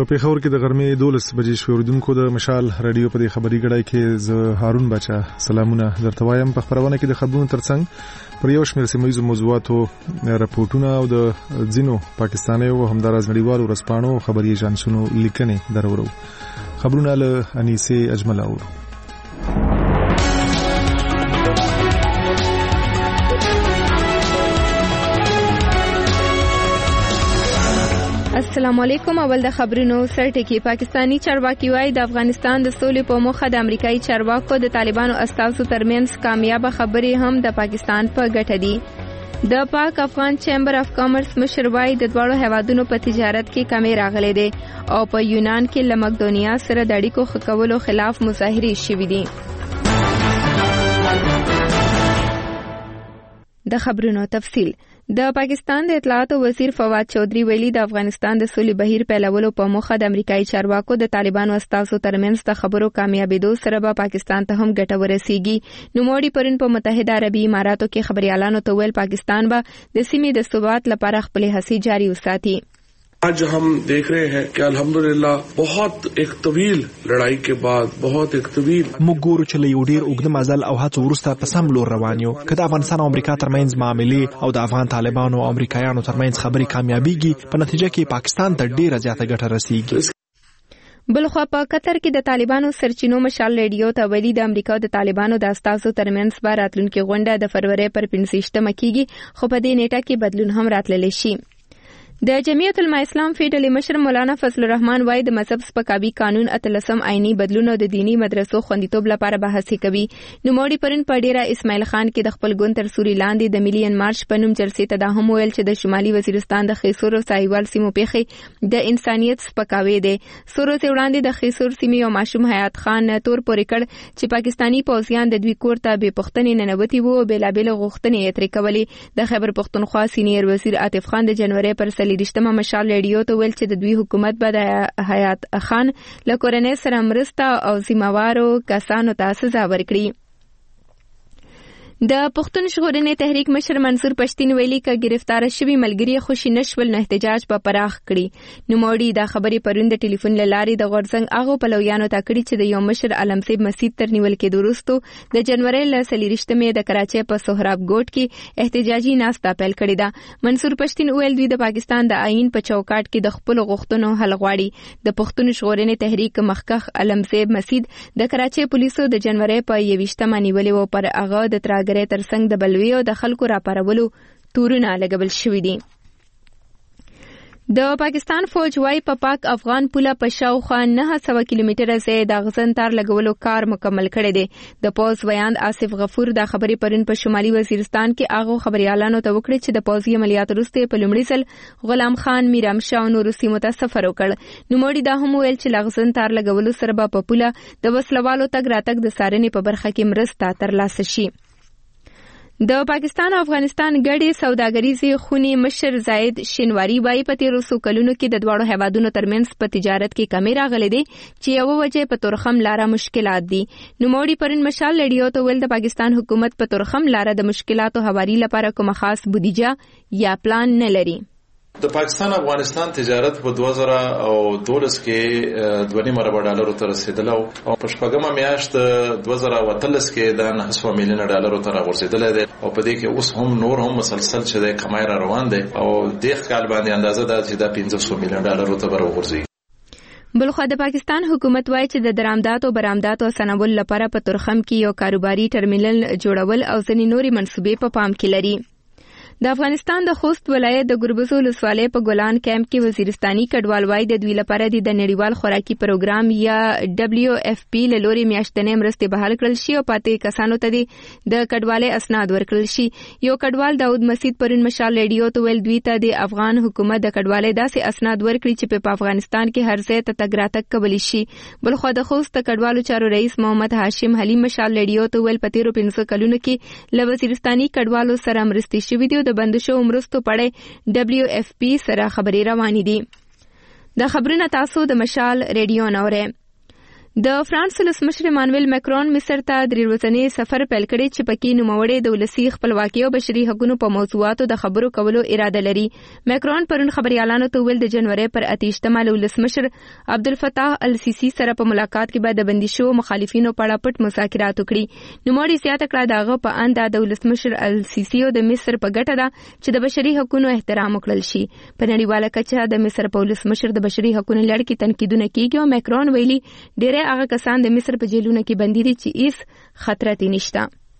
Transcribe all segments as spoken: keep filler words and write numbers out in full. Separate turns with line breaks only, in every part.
په پیښور کې د غرمې دولس بجې شوې. اوریدونکو د مشال رادیو په دې خبري غړای کې زه هارون بچا سلامونه درته وایم. په خبرونه کې د خبرونو ترڅنګ پر یو شمېر سیمه ییزو موضوعاتو راپورټونه او د ځینو پاکستانیو او همداراز نړیوالو ورځپاڼو خبري ایجنسونو لیکنې درورو. خبرونه له انیسه اجمل اورو.
السلام علیکم. اول د خبرونو سرټکی. پاکستانی چارواکي وايي د افغانستان د سولې په موخه د امریکایي چارواکو د طالبانو استازو ترمنځ کامیاب خبرې هم د پاکستان په ګټه دي. د پاک افغان چیمبر اف کامرس مشر وايي د دواړو هیوادونو په تجارت کې کمی راغلي دي او په یونان کې له مقدونیا سره د اړیکو ښه کولو خلاف مظاهرې شوې دي. د خبرونو تفصیل. د پاکستان د اطلاعاتو وزیر فواد چودھری ویلي د افغانستان د سولې بهیر پیلولو په موخه د امریکایي چارواکو د طالبانو استازو ترمنځ د خبرو کامیابېدو سره به پاکستان ته هم ګټه ورسیږي. نوموړي پرون په متحده عربي اماراتو کې خبريالانو ته ویل پاکستان به د سیمې د ثبات لپاره خپلې هڅې جاري وساتي.
आज हम देख रहे हैं कि अल्हम्दुलिल्लाह बहुत एक तवील लड़ाई के बाद बहुत एक तवील
موږ ګورو چې له یو ډیر اوږده مزل او هڅو وروسته په سم لور روان یو. که د افغانستان او امریکا ترمنځ معاملې او د افغان طالبانو او امریکایانو ترمنځ خبرې کامیابیږي په نتیجه کې پاکستان ته ډیره زیاته ګټه رسیږي.
بلخوا په قطر کې د طالبانو سرچینو مشال ریډیو ته ویلي د امریکا د طالبانو د استازو ترمنځ به راتلونکي غونډه د فروری پر پنځه کېږي، خو په دې نیټه کې بدلون هم راتللی شي. د جمعیت العلماء اسلام فیډرالي مشر مولانا فضل الرحمن وايي د مذهب سپکاوي قانون اتلسم عیني بدلون او د دینی مدرسو خوندیتوب لپاره بحث کوي. نوموړي پرون په ډیره اسماعیل خان کې د خپل ګوند تر سوري لاندې د ملین مارچ په نوم جلسې ته دا هم ویل چې د شمالي وزیرستان د خیسور او سایوال سیمو پیښې د انسانیت سپکاوي دي. سورو ته وړاندې د خیسور سیمې او ماشوم حیات خان تور پورې کړ چې پاکستانی پوځیان د دوی کور ته بې پښتنې ننوتي وو او بېلابېل غوښتنې یې ترې کولې. د خیبر پښتونخوا سینیر وزیر عاطف خان د جنوري پر څلېرویشتمه مشال ریډیو ته ویل چې د دوی حکومت به د حیات خان له کورنۍ سره مرسته او ذمہوارو کسانو ته سزا ورکړي. د پښتون ژغورنې تحریک مشر منصور پښتین ویلي که گرفتار شوي ملګري خوشي نشول نو احتجاج به پراخ کړي. نوموړي دا خبرې پرون د ټلیفون له لارې د غورځنګ هغو پلویانو ته کړي چې د یو مشر علمسیب مسجد تر نیول کېدو وروستو د جنوري له څلېرویشتمې د کراچۍ په سهراب ګوټ کې احتجاجي ناسته پیل کړې ده. منصور پښتین ویل دوی د پاکستان د آئین په چوکاټ کې د خپلو غوښتنو حل غواړي. د پښتون ژغورنې تحریک مخکښ علمسیب مسجد د کراچۍ پولیسو د جنوري په یویشتمه نیولې و، پر هغه د تراګ ترڅنګ د بلوي او د خلکو راپارولو تورونه لګول شوي دي. د پاکستان فوج وايي په پاک افغان پوله په شاوخوا نهه سوه کیلومتره ځای د اغزن تار لګولو کار مکمل کړی دی. د پوز ویاند آصف غفور دا خبرې پرون په شمالي وزیرستان کې هغو خبريالانو ته وکړې چې د پوځي عملیاتو وروسته په لومړي ځل غلام خان، میرامشاه او نورو سیمو ته سفر وکړ. نوموړي دا هم ویل چې اغزن تار لګولو سره به په پوله د وسلوالو تګ راتګ د څارنې په برخه کې مرسته ترلاسه شي. د پاکستان او افغانستان ګډې سوداګریزې خونې مشر زاید شینواری وايي په تیرو څو کلونو کې د دواړو هیوادونو ترمنځ په تجارت کې کمی راغلې دي چې یوه وجه په تورخم لاره مشکلات دي. نوموړي پرون مشال ریډیو ته ویل د پاکستان حکومت په تورخم لاره د مشکلاتو هواري لپاره کومه خاص بودیجه یا پلان نه لري.
د پاکستان افغانستان تجارت په دوه زره او دولس کې دوه نیم ارب ډالرو ته رسیدلی او په شپږمه میاشت دوه زره او اتلس کې د نهه سوه میلیونه ډالرو ته راغورځېدلی دی او په دې کې اوس هم نور هم مسلسل چې دی کمای را روان دی او دې کال باندې اندازه ده چې دا پنځه سوه میلیونه ډالرو ته به راغورځېږي.
بلخوا د پاکستان حکومت وايي چې د درآمداتو برآمداتو سنبول لپاره په تورخم کې یو کاروباري ټرمینل جوړول او ځینې نورې منصوبې په پام کې لري. د افغانستان د خوست ولایت د ګربز ولسوالۍ په ګلان کیمپ کې وزیرستاني کډوال وايي د دوی لپاره د نړیوال خوراکي پروګرام یا ډبلیو اف پی له لوري میاشتنۍ مرستې بحال کړل شي او پاتې کسانو ته د کډوالۍ اسناد ورکړل شي. یو کډوال داود مسعود پرون مشال ریډیو ته ویل دوی ته د افغان حکومت د کډوالۍ داسې اسناد ورکړي چې په افغانستان کې هر ځای ته تګ راتګ کولی شي. بلخوا د خوست د کډوالو چارو رئیس محمد هاشم حلیم مشال ریډیو ته ویل په تیرو پنځه کلونو کې له وزیرستاني کډوالو سره مرستې شوي دي او د بندشو مرستو پړې ډبلیو اف پی سره خبرې روانې دي. دا خبرونه تاسو د مشال ریډیو نورې. د فرانس ولسمشر مانویل مکرون مصر ته درې ورځنی سفر پیل کړی چې پکې نوموړی د ولسي خپلواکۍ او بشري حقوقو په موضوعاتو د خبرو کولو اراده لري. مکرون پرون خبريالانو ته ویل د جنوري پر اتهشتمه ولسمشر عبدالفتاح السیسی سره په ملاقات کې به د بندیشو مخالفینو په اړه پټ مذاکرات وکړي. نوموړی زیاته کړه دغه په اند د ولسمشر السیسی او د مصر په ګټه ده چې د بشري حقوقو احترام وکړل شي. په نړیواله کچه د مصر په ولسمشر د بشري حقوقو لړ کې تنقیدونه کیږي او مکرون ویلي ډېر هغه کسان د مصر په جیلونو کې بندي دي چې هیڅ خطر تی نشته.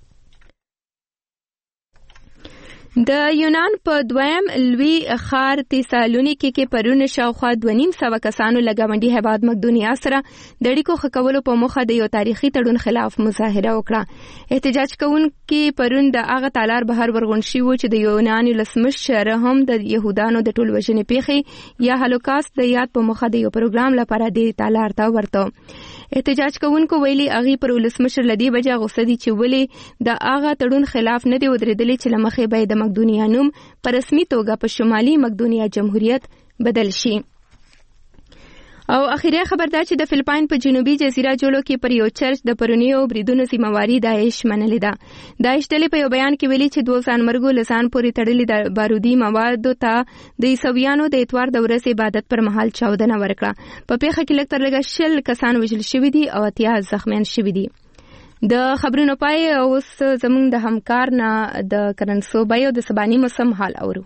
د یونان په دویم لوی ښار تیسالونیکي کې پرون شاوخوا دوه نیم سوه کسانو له ګاونډي هیواد مقدونیا سره د اړیکو ښه کولو په موخه د یو تاریخي تړون خلاف مظاهره وکړه. احتجاج کوونکي پرون د هغه تالار بهر ورغون شوي وو چې د یونان ولسمشر هم د یهودانو د ټول وژنې پیښې یا هولوکاست د یاد په موخه د یو پروګرام لپاره د تالار ته ورته. احتجاج کوونکو ویلي هغه پر ولسمشر لدی بجا غوسه دي چې ولې د هغه تړون خلاف نه دی ودرېدلی چې لمخې به د مقدونیا نوم په رسمي توګه په شمالي مقدونیا جمهوریت بدل شي. او اخیری خبر دا چې د فلپاین په جنوبي جزیره جوړو کې پر یو چرچ د پرونیو بریدونو ذمہواری داعش منلې ده. داعش ډلې په یو بیان کې ویلي چې دوه ځانمرګو لسان پورې تړلي د بارودي موادو ته د عیسویانو د اتوار د ورځې عبادت پر مهال چاودنه ورکړه. په پیښه کې لږ تر لږه شل کسان وژل شوي دي او اتیا زخمیان شوي دي. د خبرونو پای اوس زموږ د همکار نه د کرنسو بایو د سباني موسم حال اورو.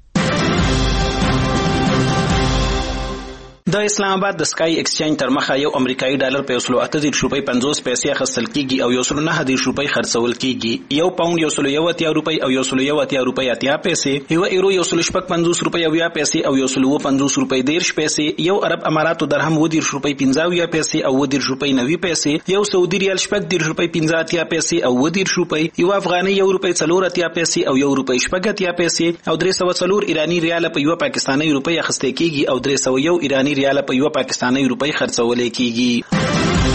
د اسلام آباد د سکای ایکسچینج تر مخه یو امریکایي ډالر په یو سل اته دېرش روپۍ پنځوس پیسې اخیستل کیږي او یو سل نهه دېرش روپۍ خرڅول کیږي. یو پاوند یو سل یو اتیا روپۍ او یو سل یو اتیا روپۍ اتیا پیسې، یو ایرو یو سل شپږ پنځوس روپۍ اویا پیسې او یو سل اووه پنځوس روپۍ دېرش پیسې، یو عرب اماراتو درهم اووه دېرش روپۍ پنځه اویا پیسې او اووه دېرش روپۍ نوي پیسې، یو سعودي ریال شپږ دېرش روپۍ پنځه اتیا پیسې او اووه دېرش روپۍ، یو افغاني یو روپۍ څلور اتیا پیسې او یو روپۍ شپږ اتیا پیسې او درې سوه څلور ایراني ریال په یو پاکستاني روپۍ اخیستل کیږي او درې سوه یو ایراني ریال په یو پاکستاني روپۍ خرڅول کیږي.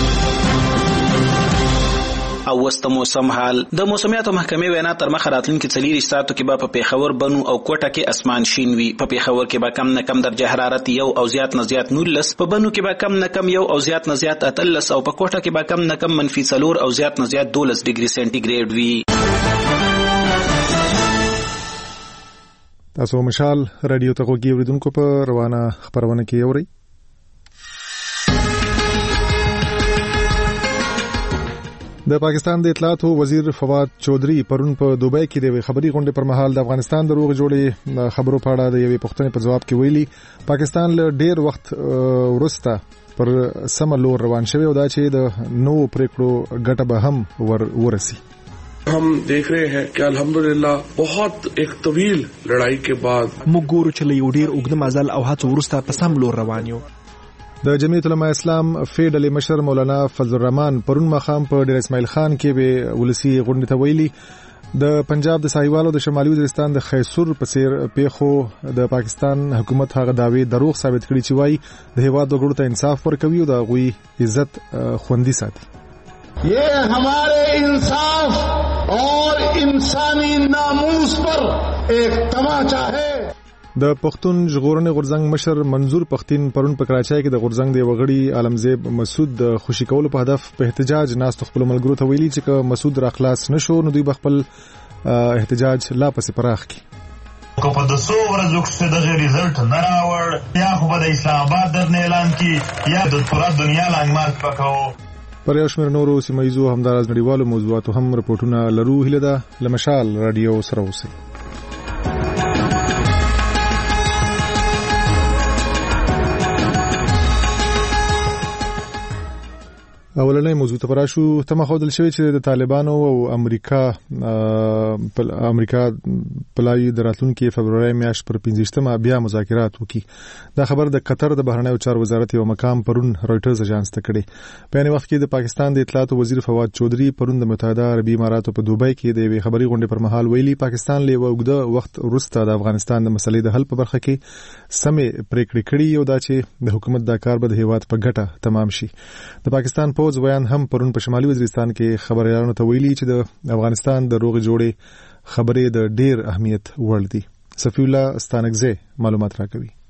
او وسط موسم حال. د موسمیاتو محکمې وینا تر مخه راتلونکي څلېرویشت ساعتو کې به په پیښور، بنو او کوټه کې اسمان شین وي. په پیښور کې به کم نه کم درجه حرارت یو او زیات نه زیات نولس، په بنو کې به کم نه کم یو او زیات نه زیات اتلس او په کوټه کې به کم نه کم منفي څلور او زیات نه زیات دولس ډیګري سنټیګریډ وي.
تاسو مشال رادیو ته غوږی اوریدونکو په روانه خبرونه کې اورئ. د پاکستان د اطلاعاتو وزیر فواد چودھری پرون په دوبۍ کې د خبري غونډې پر مهال د افغانستان د روغ جوړې خبرو په اړه د یوې پوښتنې په جواب کې ویلي پاکستان له ډیر وخت وروسته پر سم لور روان شوی او دا چې د نو پریکړو ګټه به هم ور ورسي.
हम देख रहे हैं कि अल्हम्दुलिल्लाह बहुत एक तवील लड़ाई के बाद
موږ ګورو چې له یو ډیر اوږده مزل او هڅو وروسته په سم لور روان یو.
د جمعیت العلماء اسلام فیډل مشر مولانا فضل الرحمن پرون مخام په ډیر اسماعیل خان کې به ولسی غونډه ته ویلي د پنجاب د ساحیوالو د شمالي وزیرستان د خیسور په څیر پیښو د پاکستان حکومت هغه داوی دروغ ثابت کړي چې وایي د هیواد وګړو ته انصاف ورکوي او د غوي عزت خوندي ساتي.
یہ ہمارے انصاف اور انسانی ناموس پر ایک تماچا ہے.
د پښتون ژغورنې غورځنګ مشر منظور پښتين پرون په کراچۍ کې د غورځنګ د وغړي عالمزیب مسعود د خوشی کولو په هدف په احتجاج ناس خپل ملګرو ته ویلي چې که مسعود را خلاص نشو نو دوی خپل احتجاج لا پسې پراخ کړي.
کو په دسو ورځو کې د ریزلټ نه راوړ یا خو د اسلام آباد د اعلان کې یا د پوره دنیا لاندې مارک پکاو.
پر یو شمېر نورو سیمایزو همدارز نړیوالو موضوعاتو هم رپورټونه لرو. هیله ده لمشال رادیو سره اوسئ. اولنې موضوع ته راشو. تمه خودل شوی چې د طالبانو او امریکا په امریکا پلای دراتونکو فبرवरी میاشت پر پنځشتمه بیا مذاکرات وکړي. دا خبر د قطر د بهرنیو چارو وزارت یو مقام پرون رويټرز اژانس ته کړي. په یوه وخت کې د پاکستان د اطلاعاتو وزیر فواد چودھری پرون د متحده عربي اماراتو په دوبۍ کې د یوې خبري غونډې پر مهال ویلي پاکستان له وګړو وخت وروسته د افغانستان د مسلې د حل په برخه کې سمې پریکړې کړې او دا چې د حکومت د کار به د هیواد په ګټه تمام شي. د پاکستان پوز بیان هم پرون په شمالي وزیرستان کې خبريالانو ته ویلي چې د افغانستان د روغ جوړې خبرې د ډیر اهمیت وړ دي. صفی الله ستانکزه معلومات راکوي.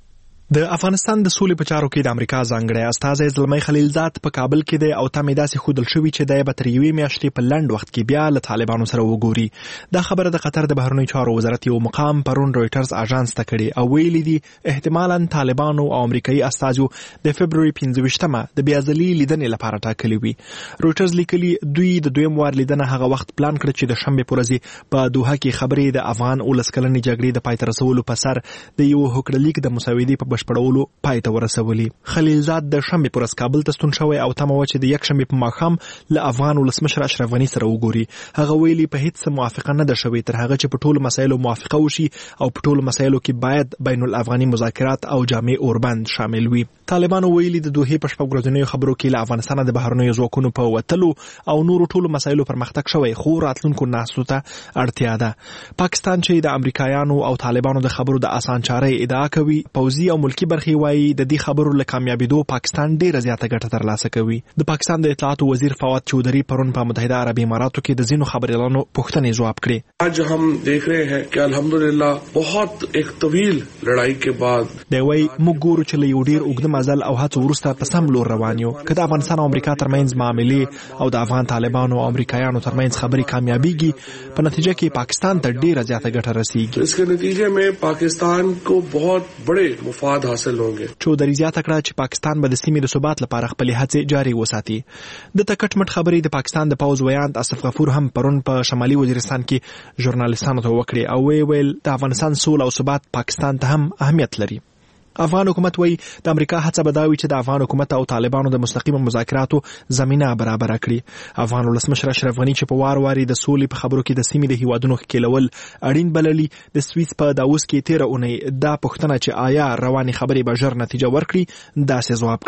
د افغانستان د سولې په چارو کې د امریکا ځانګړی استازی زلمی خلیلزاد په کابل کې دی او تمې داسې ښودل شوي چې دی به تر یوې میاشتې په لنډ وخت کې بیا له طالبانو سره وګوري. دا خبره د قطر د بهرنیو چارو وزارت یو مقام پرون رویټرز اژانس ته کړې او ویلي دي احتمالاً طالبانو او امریکایي استازو د فبروري پنځه ویشتمه د بیا ځلي لیدنې لپاره ټاکلې وي. رویټرز لیکلي دوی د دویم وار لیدنه هغه وخت پلان کړ چې د شنبې په ورځ په دوحه کې خبرې د افغان ولس کلنې جګړې د پای ته رسولو په سر د یو هوکړلیک د مسودې په بشپړولو پای ته ورسولي. خلیلزاد د شنبې پر ورځ کابل ته ستون شوی او تمه و چې د یک شنبې په ماښام له افغان ولسمشر اشرف غني سره وګوري. هغه ویلي په هیڅ موافقه نه ده شوې تر هغه چې په ټولو مسایلو موافقه وشي او په ټولو مسایلو کې باید بین الافغاني مذاکرات او جامع اوربند شامل وي. طالبانو ویلي د دوحې په شپږ ورځنیو خبرو کې له افغانستان د بهرنیو ځواکونو په وتلو او نورو ټولو مسایلو پرمختګ شوی خو راتلونکو ناستو ته اړتیا ده. پاکستان چې د امریکایانو او طالبانو د خبرو د اسان چارې ادعا کوي پوځي او ملکی برخې وايي د دې خبرو له کامیابیدو پاکستان ډیره زیاته ګټه ترلاسه کوي. د پاکستان د اطلاعاتو وزیر فواد چودھری پرون په متحده عربی اماراتو کې د ځینو خبريالانو پوښتنې ځواب کړې.
आज हम देख रहे हैं कि अल्हम्दुलिल्लाह बहुत एक طویل لړۍ کې بعد
دی وای موږ ګورو چې له یو ډیر اوږده مزل او هڅو وروسته په سم لور روان یو. که د افغانستان او امریکا ترمنځ معاملې او د افغان طالبانو او امریکایانو ترمنځ خبرې کامیابیږي په نتیجه کې پاکستان ته ډیره زیاته ګټه رسیږي.
इसके नतीजे में पाकिस्तान को बहुत बड़े مفاد حاصل होंगे.
چودھری زیاته کړه چې پاکستان به د سیمې د ثبات لپاره خپلې هڅې جاري وساتي. د تکټ مټ خبرې د پاکستان د پوز ویاند اسف غفور هم پرون په شمالي وزیرستان کې ژورنالیستانو ته وکړي او وی ویل د افغانستان سوله او ثبات پاکستان ته هم اهمیت لري. افغان حکومت وایي د امریکا هڅه بداوي چې د افغان حکومت او طالبانو د مستقیم مذاکراتو زمينه برابر کړي. افغان ولسمشر اشرف غني چې په وار واري د سولې په خبرو کې د سیمې د هیوادونو ښکېلول اړین بللي د سویس په داووس کې تیر اونۍ دا پوښتنه چې آیا رواني خبرې به ژر نتیجه ورکړي داسې ځواب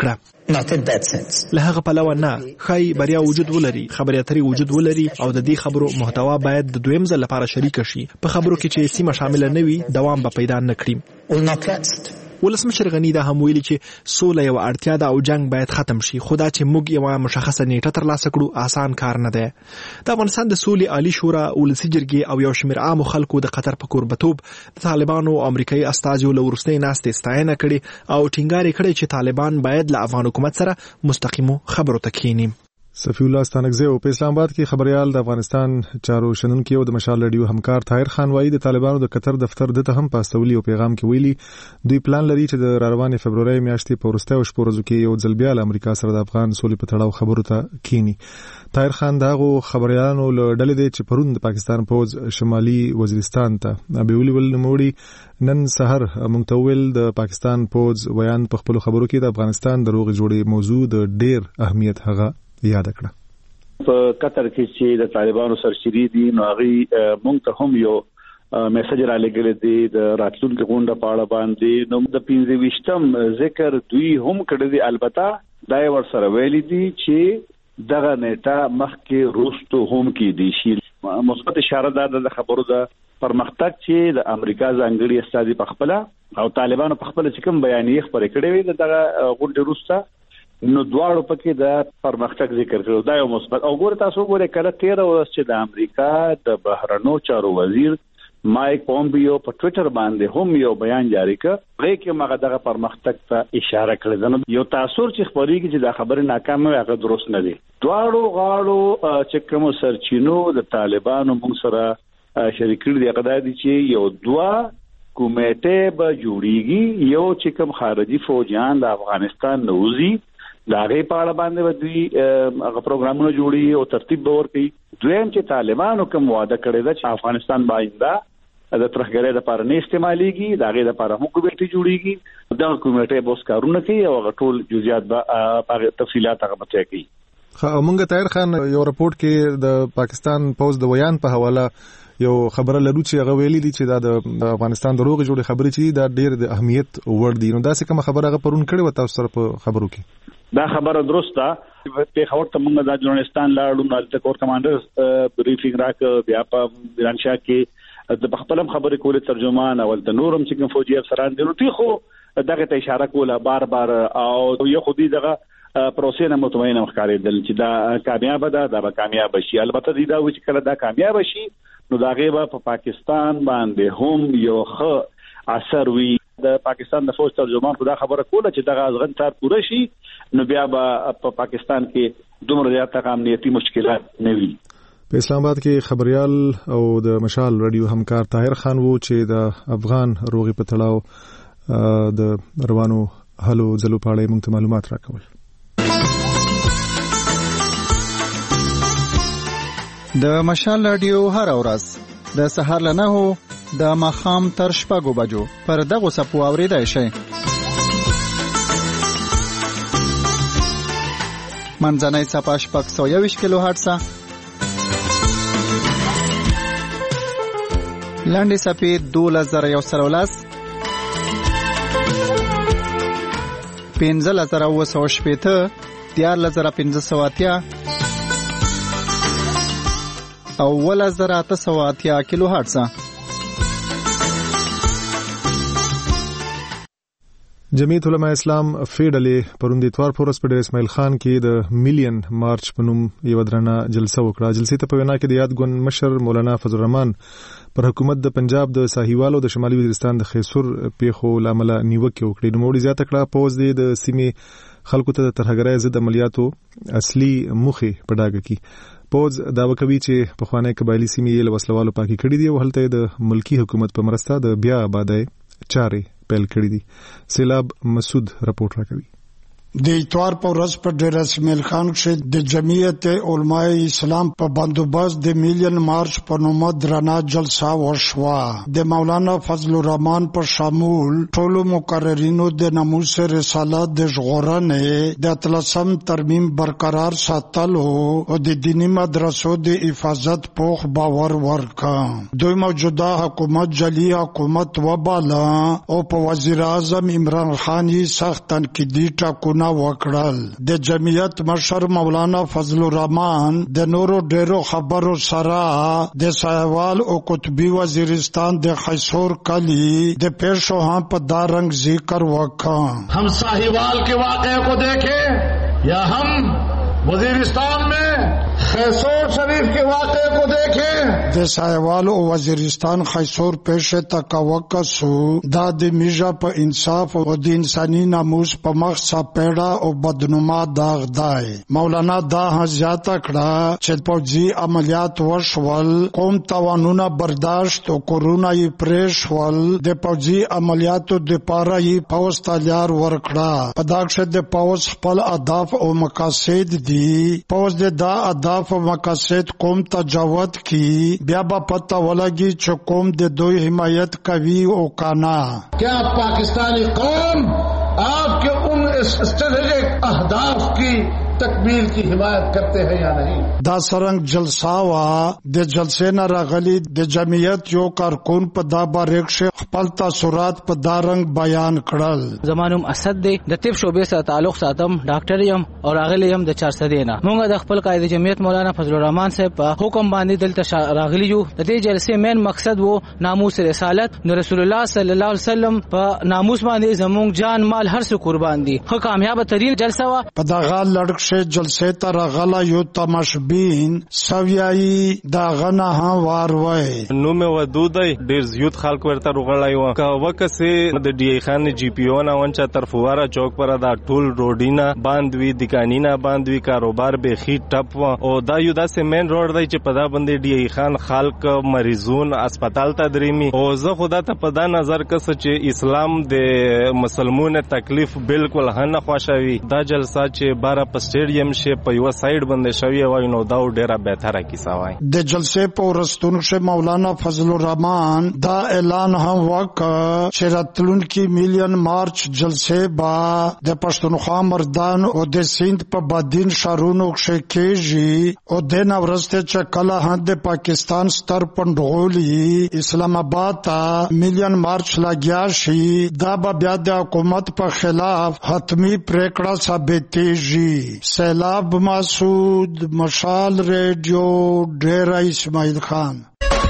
کړه. له هغه پلوه نه خای بریا وجود ولري خبرې اترې وجود ولري او د دې خبرو محتوا باید د دویم ځل لپاره شریک شي. په خبرو کې چې سیمه شامل نه وي دوام به پیدا نه کړي. ولسمشر غني دا هم ویلي چې سوله یو اړتیا ده او جنگ باید ختم شي. خدا چې موږ یو مشخصه نیټه ترلاسه کړو آسان کار نه دی. د افغانستان د سولې عالی شورا ولسي جرګې او یو شمېر عام خلکو د قطر په کوربتوب د طالبانو او امریکایي استازو له وروستۍ ناستې ستاینه کړې او ټینګار یې کړی چې طالبان باید له افغان حکومت سره مستقیمو خبرو ته کښیني.
صفی الله ستانکزی او په اسلام آباد کې خبريال د افغانستان چارو شنونکي او د مشال رادیو همکار طاهر خان وایي د طالبانو د قطر دفتر د ته هم پاستولي او پیغام کې ویلي دوی پلان لري چې د روانې فبروري میاشتې په ورسته او شپورزو کې یو ځل بیا له امریکا سره د افغان سولې په تړاو خبرو ته کینی. طاهر خان داغو خبريالانو له ډلې دی چې پرون د پاکستان پوز شمالي وزیرستان ته به ولي ول نموړي نن سحر مونږ د پاکستان پوز ویان په خپل خبرو کې د افغانستان د روغ جوړې موضوع د ډیر اهمیت هغه یاد کړه.
په قطر کې چې د طالبانو سرشری دي نو هغه مونږ ته هم یو میسج را لګل دي د راتلونکو غونډه په اړه باندې نو د پنځه ویشتم ذکر دوی هم کړی دي. البته دا ور سره ویلي دي چې دغه نیټه مخکې روستو هم کې دي شي. مثبت اشاره ده د خبرو د پرمختګ چې د امریکا ځانګړي استازي په خپل او طالبانو په خپل چې کوم بیانیه خبرې کړې وي دغه غونډه روسته نو دواړو پکې د پرمختګ ذکر کړو. دا یو مثبت او ګوره تاسو ګوره کله تیر ورځ چې د امریکا د بهرنیو چارو وزیر مایک پومپیو په ټوئیټر باندې هم یو بیان جاری کړ هغه کې هغه دغه پرمختګ ته اشاره کړې ده. یو تاثیر چې خبرېږي چې دا خبره ناکامه وي هغه درست نه دي. دواړو غاړو چې کوم سرچینو د طالبانو موږ سره شریک کړي دي هغه دي چې یو دوا کمیټه به جوړیږي یو چې کوم خارجي فوجیان د افغانستان نوځي دا غي په اړه باندې دوی هغه پروګرامونه جوړي او ترتیب به ورکړي. دویم چې طالبانو کوم وعده کړی دا چې افغانستان باندې د ترخګرۍ لپاره نه استعماليږي دا غي لپاره حکومت جوړيږي دا کمیټه به کارونه کوي او ټول جزئیات به تفصيلات هغه بچي کوي.
خو مونږ طاهر خان یو رپورت کې د پاکستان پوز د ویان په حواله یو خبره لرو چې هغه ویلي دي چې دا د افغانستان د روغ جوړې خبرې چې دا ډېر د اهمیت وړ دي. نو دا څه کوم خبره هغه پرون کړې و تاسو سره په خبرو کې
دا خبره درسته په خبر ته موږ د جورنالستان لاړو نو د کور کمانډر بریفینګ راک بیا په ایرانشا کې د خپلم خبرې کولې ترجمان او د نورم چې کوم فوجي افسران دي نو تی خو دغه ته اشاره کوله بار بار او یو خودي دغه پروسې نه مطمئن مخکارېدل چې دا کامیاب ده دا به کامیاب شي. البته دا و چې کله دا کامیاب شي نو دا غیبه په پاکستان باندې هم یو ښه اثر وی د پاکستان د فوج ترجمان خدا خبره کوله چې دغه ازغن کار پوره شي نو بیا به په پاکستان کې دومره زیات امنیتي مشکلات نه وي.
په اسلام آباد کې خبريال او د مشال رادیو همکار طاهر خان وو چې د افغان روغي په تړاو د روانو هلو ځلو په اړه موږ معلومات راکول.
د مشال رادیو هر ورځ د سهار له نهو د ماښام تر شپږو بجو پر دغه سپو اوریدای شئ. منځنۍ صفحه شپږ سوه یوویشت کیلو هرټز، لنډې صفحې دولس زره یو سل او لس، پنځلس زره اوه سوه شپېته، دیارلس زره پنځه سوه اتیا او اوولس زره اته سوه اتیا کیلو هرټز.
جمعیت علماء اسلام فیډلې پروند اتوار پورس په ډیر اسماعیل خان کې د میلیون مارچ په نوم یو درنه جلسه وکړه. جلسې ته په وینا کې د یاد ګوند مشر مولانا فضل الرحمن پر حکومت د پنجاب د ساحیوالو د شمالي وزیرستان د خیسور پیښو لامل نیوکه وکړه. نو موږ زیاته کړه پوز د سیمې خلکو ته د ترهګرۍ ضد عملیاتو اصلي موخه په ډاګه کې پوز داوا کوي چې په خوانه قبایلی سیمې له وسلوالو پاکي کړي دي او هلته د ملکی حکومت په مرسته د بیا آبادی چارې پیل کړی دي. سیلاب مسعود رپورټ راکوي.
د اتوار په ورځ په ډیر اسماعیل خان کې د جمعیت علماء اسلام په بندوبست د میلیون مارچ په نوم درنه جلسه وشوه. د مولانا فضل الرحمن په شامل ټولو مقررینو د ناموس رسالت د ژغورنې د اتلسم ترمیم برقرار ساتلو او د دینی مدرسو د حفاظت پوخ باور ورکړ. دوی موجوده حکومت جلی حکومت وباله او په وزیر اعظم عمران خان یې سخت تنقیدي ټاکنه وکړل. د جمعیت مشر مولانا فضل الرحمن د نورو ډیرو خبرو سره د ساحوال او قطبی وزیرستان د خیسور کلی د پیشو هم په دارنګ ذکر وکړ.
हम साहिवाल के वाक़े को देखें या हम वजीरिस्तान में खैसोर शरीफ के वाक़े को देखें.
د ساحوال او وزیرستان خیسور پیشه تکوکسو دا د میجا په انصاف او د انساني ناموس په مخ سپېړه او بدنما داغ دی. مولانا دا زیاته کړه چې پوځي عملیات وشول، قوم توانونه برداشت او کورونا یې پرېښول، د پوځي عملیاتو د پاره یې پوځ ته لار ورکړه. په دا کې د پوځ خپل اهداف او مقاصد دي. پوځ د دا اهداف او مقاصد قوم ته جوت کی بیا با پتہ ولگی چې قوم د دوی حمایت کوي او کانا.
کیا پاکستانی قوم آپ کے ان اسٹریٹجک اہداف کی تکمیل کی حمایت کرتے ہیں یا نہیں؟
دا سرنگ جلسہ وا د جلسې نه راغلي د جمعیت یو کارکون په دا باریکشه خپل تاثرات په دا رنگ بیان کړل.
زمانوم اسد دی د طب شعبې سره تعلق ساتم، ډاکټر یم او راغلی یم د چارسدینه. موږ د خپل قائد جمعیت مولانا فضل الرحمن صاحب په حکم باندې دلته راغلی یو. د دې جلسې مین مقصد وو ناموس رسالت. نو رسول الله صلی الله علیه وسلم په ناموس باندې زموږ جان مال هر څه قربان دي. خو کامیاب ترین جلسه وا.
په دا غال لړک جلسه ته راغلا یو تماشبین سویایی دا غنا ها واروي.
نو مې ودودای ډیر زیات خلک ورته رغړای و کا وکسه د ډی ای خان جی پی او نا ونچا طرفواره چوک پر دا ټول روډینا باندوي دکانینا باندوي کاروبار به خي ټپ و او دا یو د سیمن روډ دی چې په دا باندې ډی ای خان خلک مریضون هسپتال ته دریمي او زه خدا ته په دا نظر کس چې اسلام د مسلمون تکلیف بالکل هنه خوشاوي. دا جلسه چې بارا په سټیډیم شي په یو سایډ باندې شوی وای نو دا ډیره بهتره کیسه وای.
د جلسې په ورستون شه مولانا فضل الرحمن دا اعلان هم وکړ چې راتلونکي میلیون مارچ جلسې با د پښتونخوا مردان او د سیند په بدین شارونو کې کېږي او د نورسته چې کله هم د پاکستان ستر پندغولي اسلام آباد ته میلیون مارچ لګیا شي. دا به بیا د حکومت په خلاف حتمی پریکړه ثابتېږي. سیلاب مسعود، مشال ریڈیو، ډیره اسماعیل خان.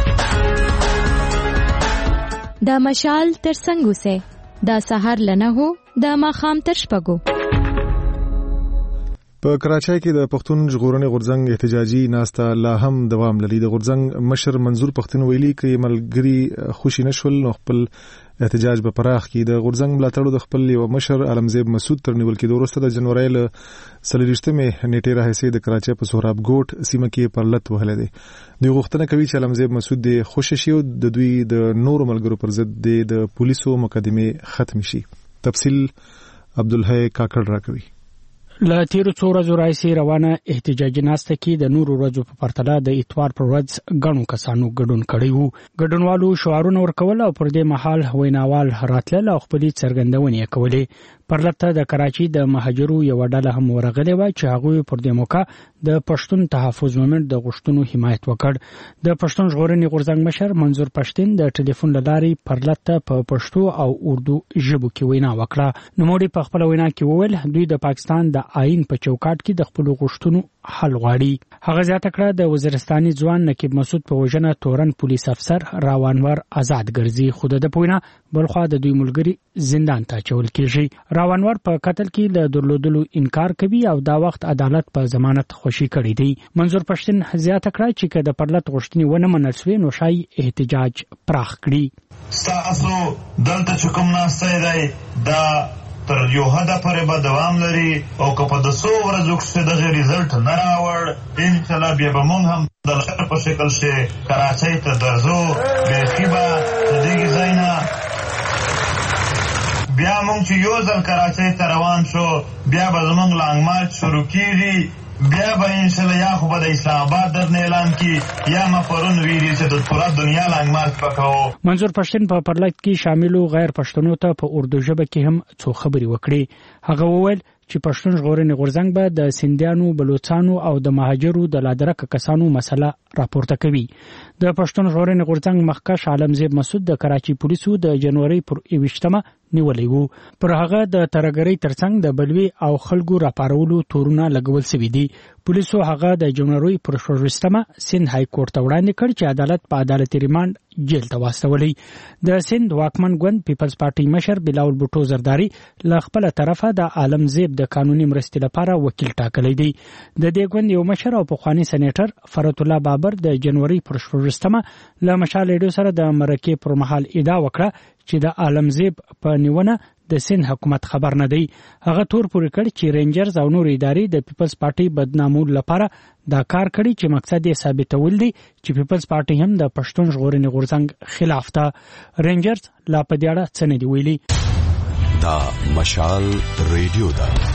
دا مشال تر څنګه سه دا سحر لنه هو دا ماخام تر شپګو.
په کراچۍ کې د پښتون ژغورنې غورځنګ احتجاجي ناسته لا هم دوام لري. د غورځنګ مشر منظور پښتون ویلي کې ملګری خوشي نشول نو خپل احتجاج به پراخ کی. د غورځنګ ملاتړو د خپل یو مشر عالمزیب مسعود تر نیول کې د وروسته د جنوري له څلوېښتمې نیټې راهیسې د کراچۍ په سهراب ګوټ سیمه کې پرلط وهلی دی. دوی غوښتنه کوي چې عالمزیب مسعود د خوشي شي او د دوی د نورو ملګرو پر ضد د پولیسو مقدمه ختم شي. تفصیل عبدالحی کاکړ راکوي.
له تیرو څو ورځو راهیسې روانه احتجاجي ناسته کې د نورو ورځو په پرتله د اتوار پر ورځ ګڼو کسانو ګډون کړی وو. ګډونوالو شعارونه ورکول او پر دې مهال ویناوال راتلل او خپلې څرګندونې کولې. پرلته د کراچۍ د مهاجرو یو ډله هم ورغلې و چې هغوی پر دې موقع د پښتون تحفظ مومنت د غوښتنو حمایت وکړ. د پښتون ژغورنې غورځنګ مشر منظور پښتین د ټلیفون له لارې پرلته په پښتو او اردو ژبو کې وینا وکړه. نوموړي په خپل وینا کې وویل دوی د پاکستان د آئین په چوکاټ کې د خپل غوښتنو حل غواړي. هغه زیاته کړه د وزیرستاني ځوان نقیب مسعود په وژنه تورن پولیس افسر راوانور آزاد ګرځي خو د پوینا بلخوا د دوی ملګری زندان ته چول کیږي. راوانور په قتل کې د درلودلو انکار کوي او دا وخت عدالت په ضمانت خوشي کړی دی. منظور پښتین زیاته کړه چې که د پرلط غوښتنې ونه منل شوې نو شای احتجاج پراخ کړي.
تاسو دلته چې کوم ناسته دی دا تر یو حده پورې به دوام لري او که په دسو ورځو کې دغه ریزلټ نه راوړ انشاءالله بیا به موږ هم د لښکر په شکل چې کراچۍ ته درځو. بیخي به د دغې ځای نه بیا موږ چې یو ځل کراچۍ ته روان شو بیا به زموږ لانګ مارچ شروع کېږي. بیا به انشاءالله یا خو به د اسلام آباد درنه اعلان کی یا ما پرون ویلي چې د پوره دنیا لانګ مارچ وکړو.
منظور پښتین په پرلط کې شاملو غیر پښتنو ته په اردو ژبه کې هم څو خبرې وکړي. هغه وویل چې پښتون ژغورنې غورځنګ به د سیندیانو، بلوچستانو او د مهاجرو د لادرکه کسانو مسله راپورته کوي. د پښتون ژغورنې غورځنګ مخکښ عالمزیب مسعود د کراچۍ پولیسو د جنوري پر یوویشتمه نیولې وو. پر هغه د ترګرۍ ترڅنګ د بلوي او خلکو راپارولو تورونه لګول شوي دي. پولیسو هغه د جنوري پر شپږویشتمه سند های کورټ ته وړاندې کړ چې عدالت په عدالتي ریماند جیل ته واستولی. د سند واکمن ګوند پیپلز پارټي مشر بلاول بوټو زرداری له خپل طرفه د عالمزیب د قانوني مرستې لپاره وکیل ټاکلی دی. د دې ګوند یو مشر او پخوانی سېنیټر فرات الله بابر د جنوري پر شپږویشتمه له مشال ریډیو سره د مرکې پر مهال ادعا وکړه چې د عالمزیب په نیونه د سند حکومت خبر نه دی. هغه تور پورې کړ چې رینجرز او نور ادارې د پیپلز پارټي بدنامولو لپاره دا کار کړي چې مقصد یې ثابتول دی چې پیپلز پارټي هم د پښتون ژغورنې غورځنګ خلاف ده. رینجرز لا په دې اړه څه نه دی ویلي.
دا مشال ریډیو ده.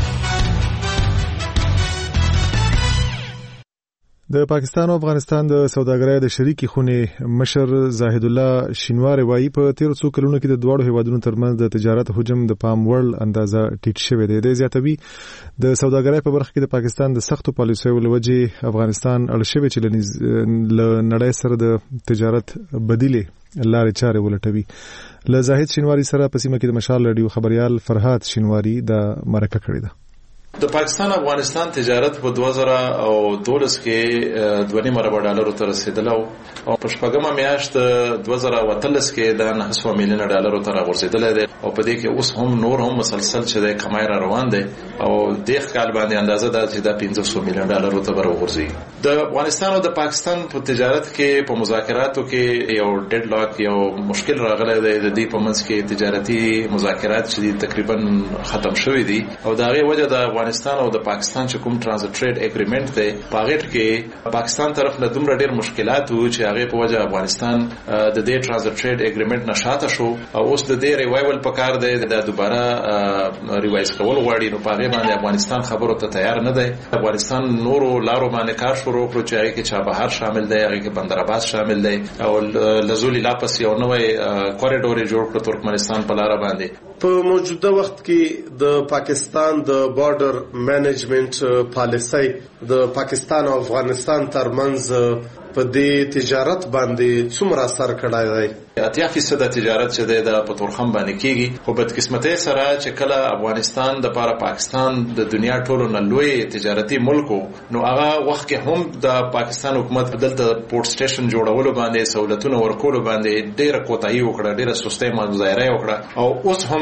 د پاکستان او افغانستان د سوداګرۍ د شریکي خونې مشر زاهد الله شینواری وایي په تیر څو کلونو کې د دواړو هیوادونو ترمنځ د تجارت حجم د پام وړ اندازه ټیټ شوی دی. د زیاتوي د سوداګرۍ په برخه کې د پاکستان د سختو پالیسیو له وجې افغانستان اړ شوی چې له نړۍ سره د تجارت بدیلې لارې چارې ولټوي. له زاهد شینواری سره په سیمه کې د مشال رادیو خبريال فرهاد شینواری د مرکه کړې ده.
د پاکستان افغانستان تجارت په دوه زره او دولس کې دوه نیم ارب ډالرو ته رسیدلی او په شپږمه میاشت دوه زره او اتلس کې د نهه سوه میلیونه ډالرو ته راغورځېدلی دی او په دې کې اوس هم نور هم مسلسل چې دی کمای را روان دی او دغه کال باندې اندازه ده چې دا پنځه سوه میلیون ډالرو ته به راغورځي. د افغانستان او د پاکستان په تجارت کې په مذاکراتو کې یو ډیډ لاک یو مشکل راغلی دی. د دې په منځ کې تجارتي مذاکرات چې تقریبا ختم شوي دي او د هغې وجه د افغانستان او د پاکستان چې کوم ترانزیت ټریډ اګریمنت دی په هغې کې پاکستان طرف نه دومره ډېر مشکلات وو چې هغې په وجه افغانستان د دې ترانزیت ټریډ اګریمنت نه شاته شو او اوس د دې ریوایول پکار دی د دوباره ریوایز کول غواړي. نو په هغې باندې افغانستان خبرو ته تیار نه دی. افغانستان نورو لارو باندې کار شروع کړو چې هغې کې چابهار شامل دی، هغې کې بندرعباس شامل دی او لزولي لاپس یو نوی کوریډور یې جوړ کړو ترکمنستان په لاره باندې.
په موجوده وخت کې د پاکستان د بارډر مینجمنت پالیسي د پاکستان او افغانستان ترمنځ په دې تجارت باندې څومره اثر کړی دی؟
اتیا فیصد تجارت چې دی د په تورخم باندې کېږي خو بدقسمتۍ سره چې کله افغانستان د پاره پاکستان د دنیا ټولو نه لوی تجارتي ملک نو هغه وخت کې هم د پاکستان حکومت دلته پورټ سټیشن جوړولو باندې سہولتونه ورکولو باندې ډېره کوتاهي وکړه، ډېره سستۍ مظاهره وکړه او اوس هم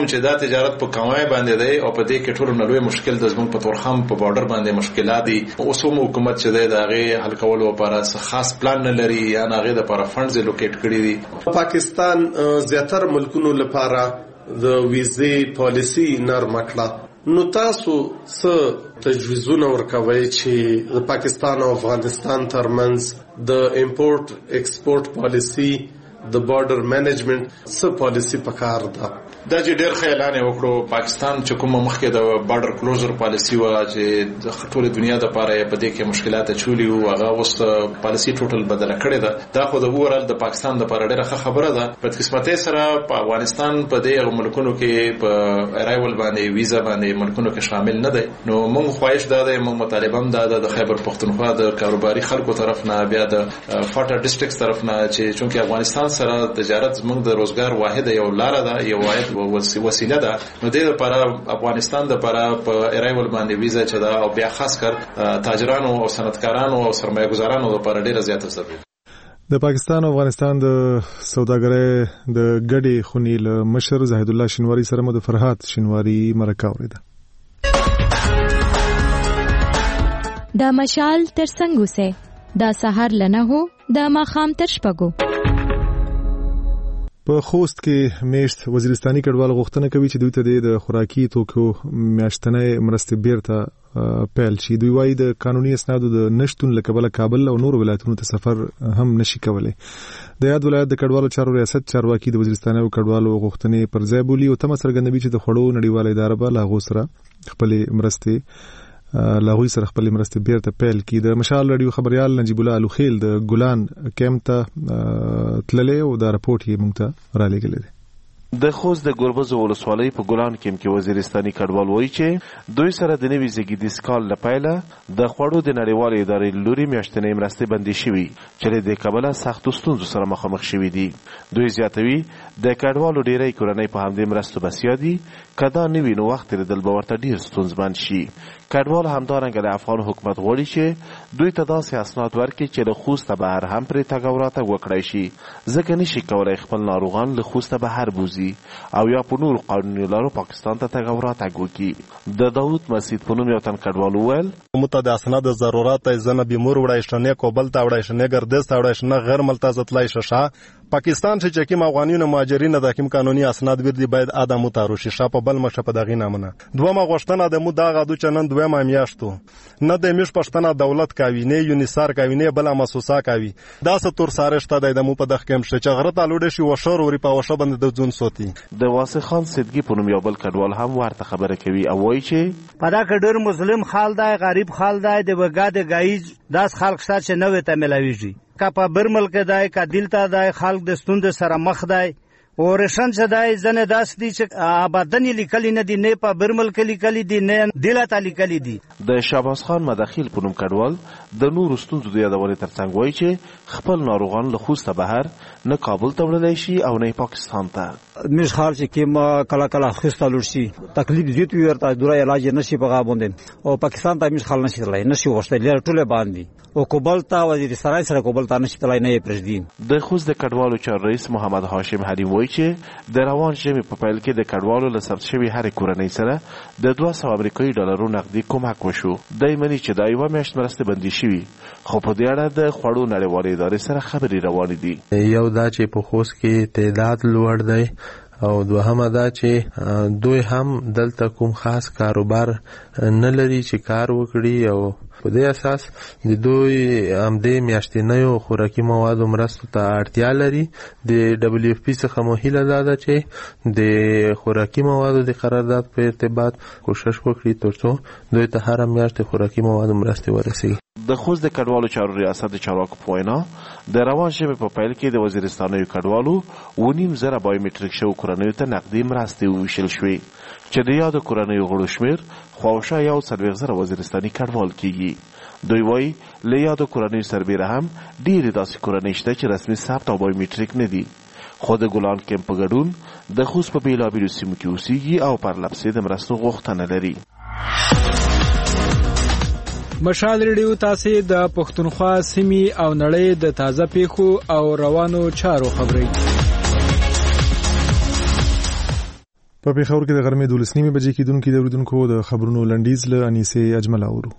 چې دا تجارت په کمای باندې دی او په دې کې ټول نړۍ مشکل د زموږ په تورخم په بارډر باندې مشکلات دي. اوس هم حکومت چې دی دا غي حل کولو لپاره خاص پلان نه لري یا نه غي د لپاره فندز لوکیټ کړی دي.
پاکستان زیاتره ملکونو لپاره د ویزې پالیسی نرمه کړه. نو تاسو څه تجویزونه ورکوي چې د پاکستان او افغانستان ترمنځ د امپورټ ایکسپورټ پالیسی د بارډر مینجمنت څه پالیسی پکار ده؟
دا چې ډېر خیالان وکړو پاکستان چې کوم مخکې د بارډر کلوزر پالیسی و چې د ټول دنیا د پاره په دې کې مشکلات چولي او هغه اوس پالیسی ټوټل بدله کړې ده. دا خو د اورال د پاکستان د پاره ډېره خبره ده. په قسمتي سره په افغانستان په دې ملکونو کې په ارایول باندې ویزا باندې ملکونو کې شامل نه دي. نو موږ خواهش ده د موږ مطالبه هم ده د خیبر پختونخوا د کاروباري خلکو طرف نه بیا د فاټا ډیسټریکټ طرف نه چې چونکه افغانستان سره تجارت زموږ د روزګار واحد یو لار ده یو واحد وسیله ده. نو د لپاره افغانستان د لپاره په ارایول باندې ویزا چې دا او بیا خاص کر تاجرانو او صنعتکارانو او سرمایه‌ګزارانو لپاره ډیره زیاته ضروري.
د پاکستان او افغانستان د سوداګرۍ د ګډې خونی له مشر زاهد الله شینواری سره مو د فرحات شینواری مرکه اوریده.
دا مشال تر څنګه وسه دا سحر لنه هو دا ماخام تر شپګو.
په خوست کې میشت وزیرستاني کډوال غوښتنه کوي چې دوی ته د خوراکي توکو میاشتنې مرستې بیرته پیل شي. دوی وايي د قانوني اسنادو د نشټون له کبله کابل او نور ولایتونو ته سفر هم نشي کولای. د یاد ولایت د کډوالو چارو ریاست چارواکي د وزیرستاني کډوالو غوښتنې پر ځای بولی او تم سرګندوي چې د خړو نړیواله اداره به لاغو سره خپل مرستې لاغوی سره خپل مرستې بیرته پیل کی. د مشال رادیو خبريال نجیب الله الوخیل د ګلان کیمپ ته تللې او دا رپورټ یې مونږ ته را لېږلی دی.
د خوست د ګوربز ولسوالۍ په ګلان کیمپ کې وزیرستاني کډوال وایي چې دوی سره د نوي زیږدیز کال لپاره د خوړو د نړیوالې ادارې لوري میاشتنې مرستې بندي شوي چې د کابل سختو ستونزو سره مخامخ شوي دي. دوی زیاتوي د کډوالو ډیری کورنۍ په همدې مرستو بسیا دي کدا نوي نو وخت لیدل به ورته ډیر ستونزمن شي. کډوال همدارنګه د افغان حکومت غواړي چې دوی ته داسې اسناد ورکړي چې له خوسته بهر هم پرې تګ او راتګ وکړی شي ځکه نشي کولی خپل ناروغان له خوسته بهر بوزي او یا په نور قانوني لارو پاکستان ته تګ او راتګ وکړي. د داود مسعود په نوم یو تن کډوال وویل
موږ ته د اسناد ضرورت دی زنه بیمور وړای شنه کوبل ته وړای شنه ګردس ته وړای شنه غیر ملتزم تلای ششه پاکستان چې کوم افغانیو مهاجرین د کوم قانوني اسناد ور دي باید ادم تارو شي په بل مشه په دغه نامه دومره غوښتنه د مو دغه د چنن دوه میاشتو نه د مش پښتنه دولت کوي نه یونیسار کوي نه بل مؤسسه کوي دا ستور سارشته د مو په دغه کوم چې غره تعلق شي وشور وري په وشه باندې د ځون سوتي.
د واسه خان صدقی په نوم یو بل کډوال هم ورته خبره کوي او وایي چې
په دا کډر مسلم خال دی غریب خال دی د وګاد گایز داس خلک سات چې نوې ته ملاويږي کا په برمل کې دای کا دلته دای خلک د ستوند سره مخ دی او رشن چې دای زنه داس دي چې آبادن لیکلی نه دی نه په برمل کې لیکلی دی نه دلته لیکلی دی.
د شاباس خان مداخیل په نوم کډوال د نور ستوند د یادولې ترڅنګ وایي چې خپل ناروغان له خوسته بهر نه کابل ته وړلای شي او نه پاکستان ته.
مش خال چې کیم کلا کلا خوسته لورشي تکلیف زیات ورته دوره علاج نشي بغا باندې او پاکستان ته مش خال نشي تلای نشي وشته لر ټوله باندې او کوبل ته وزیر سرای سره کوبل ته نشي تلای نه پرځدین.
د خوست د کډوالو چار رئیس محمد هاشم حلیم وایي چې د روان ژمي په پیل کې د کډوالو له ثبت شوي هر کورنۍ سره د دوه سوه امریکایي ډالرو نقدي کومک وشو. دای مني چې دا یوه میاشت مرستې بندي شوي خو په دې اړه د خوړو نړیوالې ادارې سره خبرې روانې دي.
یو دا چې په خوست کې تعداد لوړ دی او دوهمه دا چې دوی هم دلته کوم خاص کاروبار نه لري چې کار وکړي او په دې اساس د دوی همدې میاشتنیو خوراکي موادو مرستو ته اړتیا لري. د دبليو اف پی څخه مو هیله ده چې د خوراکي موادو د قرارداد په ارتباط کوشش وکړي ترڅو دوی ته هر میاشت خوراکي موادو مرستې ورسیږي.
د خوست د کډوالو چارو ریاست د چارواکو په وینا د روان ژمي په پیل کې د وزیرستاني کډوالو و نیم زره بایومټریک شو کورنیو ته نقدي مرستې وویشل شوې چې د یادو کورنیو غړو شمېر خواوشا یو څلوېښت زره وزیرستاني کډوال کېږي. دوی وایي له یادو کورنیو سربیره هم ډېرې داسې کورنۍ شته چې رسمي ثبت او بایومټریک نه دي خو د ګلان کیمپ په ګډون د خوست په بېلابېلو سیمو کې اوسېږي او پرلپسې د مرستو غوښتنه لري.
مشال ریډیو تاسو د پښتونخوا سیمې او نړۍ د تازه پیښو او روانو چارو خبري.
په پیښور کې د غرمې دولس نیمې بجې کېدونکي د اوریدونکو د خبرونو لنډیز له انیسې اجمل اورو.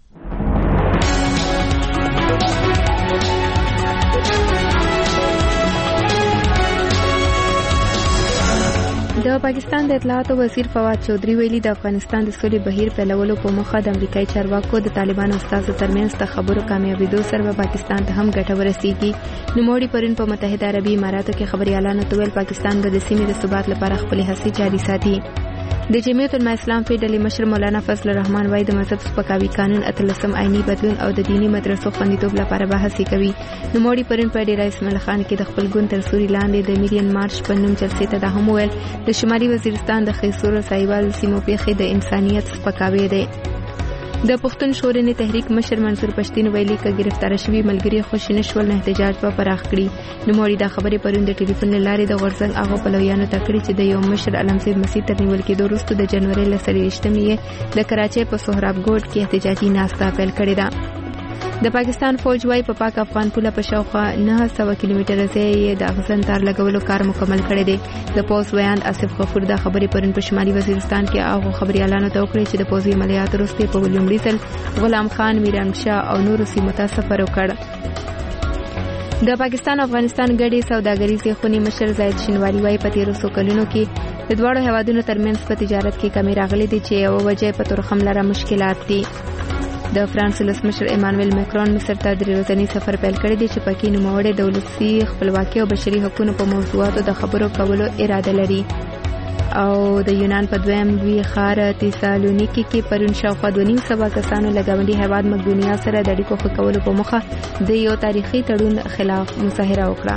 د پاکستان د اطلاعاتو وزیر فواد چودھری ویلي د افغانستان د سولې بهیر پیلولو په موخه د امریکایي چارواکو د طالبانو استازو ترمنځ د خبرو کامیابېدو سره به پاکستان ته هم ګټه ورسیږي. نوموړي پرون په متحده عربي اماراتو کې خبريالانو ته ویل پاکستان به د سیمې د ثبات لپاره خپلې هڅې جاري ساتي. د جمعیت العلماء اسلام په ډلې مشر مولانا فضل الرحمن وايي د مذهب سپکاوي قانون اتلسم آئینی بدلون او د دینی مدرسو خوندیتوب لپاره بحث کوي. نوموړي پرون په ډیرا اسماعیل خان کې د خپل ګوند تر سوري لاندې د میلیون مارچ په نوم جلسې ته د هم ویل د شمالي وزیرستان د خیسور سایوال سیمو پیښې د انسانيت سپکاوي دی. د پښتون شورنې تحریک مشر منصور پښتین ویلي ک گرفتار شوی ملګری خوش نشول نه احتجاج په پراخ کړي. نوموړي دا خبرې پرون د ټلیفون لارې د غورځنګ هغه پلویانو ته کړې چې د یو مشر علمزید مسیح تر نیول کېدو وروسته د جنوري له څلوېښتمې د کراچۍ په سهراب ګوټ کې احتجاجي ناسته پیل کړې ده. د پاکستان فوج وايي په پاک افغان پوله په شاوخوا نه سوه کیلومتره ځای د اغزن تار لګولو کار مکمل کړی دی. د پوز ویان آصف غفور دا خبرې پرون په شمالي وزیرستان کې هغه خبريالانو ته وکړې چې د پوزي عملیاتو وروسته په لومړي ځل غلام خان میران شاه او نورو سیمو ته سفر وکړ. د پاکستان افغانستان ګډي سوداګریزي خونی مشر زاید شینواری وايي په تیرو څو کلونو کې د دواړو هیوادونو ترمنځ په تجارت کې کمی راغلي دي چې یو وجه په تورخم لره مشکلات دي. د فرانس ولسمشر ایمانویل مکرون مصر ته د ورځني سفر پیل کړی دی چې پکې نوموړی د ولسي خپلواکۍ او بشري حقوقو په موضوعاتو د خبرو کولو اراده لري. او د یونان په دویم لوی ښار تیسالونیکي کې پرون شاوخوا دوه نیم سوه کسانو له ګاونډي هیواد مقدونیا سره د اړیکو ښه کولو په موخه د یو تاریخي تړون خلاف مظاهره وکړه.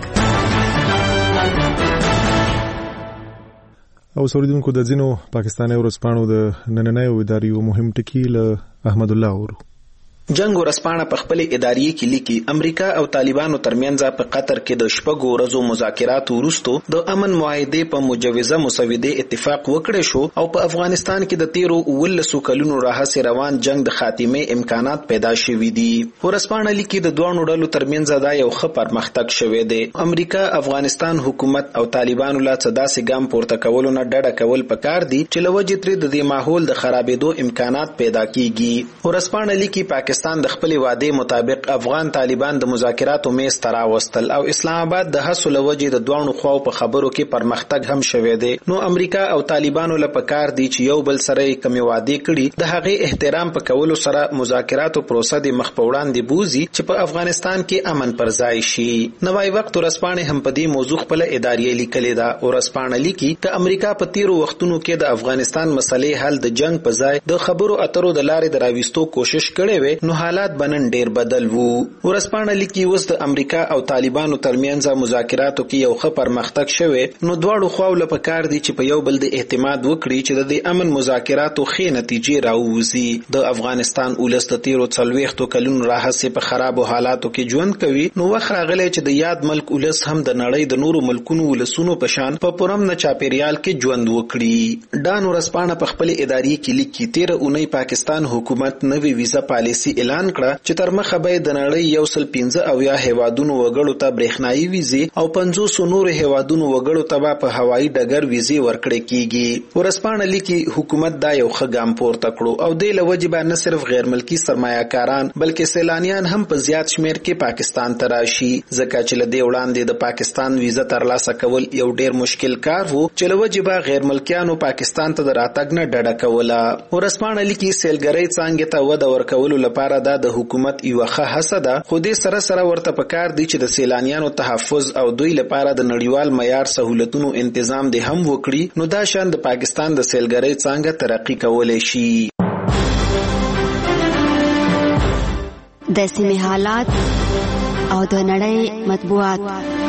او سوریدونکو د ځینو پاکستاني ورځپاڼو د نننۍ ادارې مهم ټکي له احمد الله اورو.
جنگ ورسپانه په خپل ادارې کې لیکي امریکا او طالبانو ترمنځ په قطر کې د شپږو ورځو مذاکراتو وروسته د امن معاهده په مجوزه مسوده اتفاق وکړی شو او په افغانستان کې د تیرو ولسو کلونو راهیسې روان جنگ د خاتمه امکانات پیدا شوي دي. ورسپانه لیکي د دوه ډلو ترمنځ دا یو ښه پرمختګ شوی دی. امریکا افغانستان حکومت او طالبانو لا څه داسې ګام پورته کولو نه ډډه کول پکار دي چې لوجې تر د دې ماحول د خرابېدو امکانات پیدا کیږي. ورسپانه لیکي پاکستان د خپل وعده مطابق افغان طالبان د مذاکراتو میز ته راوستل او اسلام آباد د هڅو لوجې د دوه خواو په خبرو کې پرمختګ هم شوی دی. نو امریکا او طالبانو له پکار دي چې یو بل سره کومې وعده کړي د هغه احترام په کولو سره مذاکراتو پروسه د مخ په وړاندې بوزي چې په افغانستان کې امن پر ځای شي. نوای وخت ورسپانه هم په دې موضوع خپل ادارې لیکلې ده. ورسپانه لیکي چې امریکا په تیرو وختونو کې د افغانستان مسلې حل د جنگ په ځای د خبرو اترو د لارې دراويستو کوشش کړي وي نو حالات بنن ډیر بدل وو. ورسپانه لیکي اوس د امریکا او طالبانو ترمنځ مذاکراتو کې یو ښه پرمختګ شوی نو دواړو خواو له پکار دي چې په یو بل د اعتماد وکړي چې د امن مذاکراتو ښې نتیجې راووزي. د افغانستان ولس د تیرو څلوېښتو کلونو راهیسې په خرابو حالاتو کې ژوند کوي نو وخت راغلی چې د یاد ملک ولس هم د نړۍ د نورو ملکونو ولسونو په شان په پرم نه چاپیریال کې ژوند وکړي. ډان ورسپانه په خپل ادارې کې لیکي تیر اونۍ پاکستان حکومت نوې ویزا پالیسی اعلان کړه چې تر مخه به د نړۍ یو سل پنځه اویا هیوادونو وګړو ته برېښنايي ویزې او پنځوس نور هیوادونو وګړو ته په هوایي ډګر ویزې ورکړې کیږي. ورسپانه لیکي حکومت دا یو ښه ګام پورته کړو او د لوجب نه صرف غیر ملکی سرمایه‌کاران بلکې سیلانیان هم په زیات شمیر کې پاکستان ته راشي ځکه چې له دې وړاندې د پاکستان ویزه ترلاسه کول یو ډیر مشکل کار وو چې لوجب غیر ملکیانو پاکستان ته راتګ نه ډډه کوله. ورسپانه لیکي سیلګرۍ څنګه ته وده ورکول لپاره دا د حکومت یو ښه هڅه ده خو دې سره سره ورته پکار دي چې د سیلانیانو تحفظ او دوی لپاره د نړیوال معیار سہولتونو تنظیم دې هم وکړي نو دا شان د پاکستان د سیلګرۍ څنګه ترقی کولای شي.
د سیمې حالات او د نړۍ مطبوعات.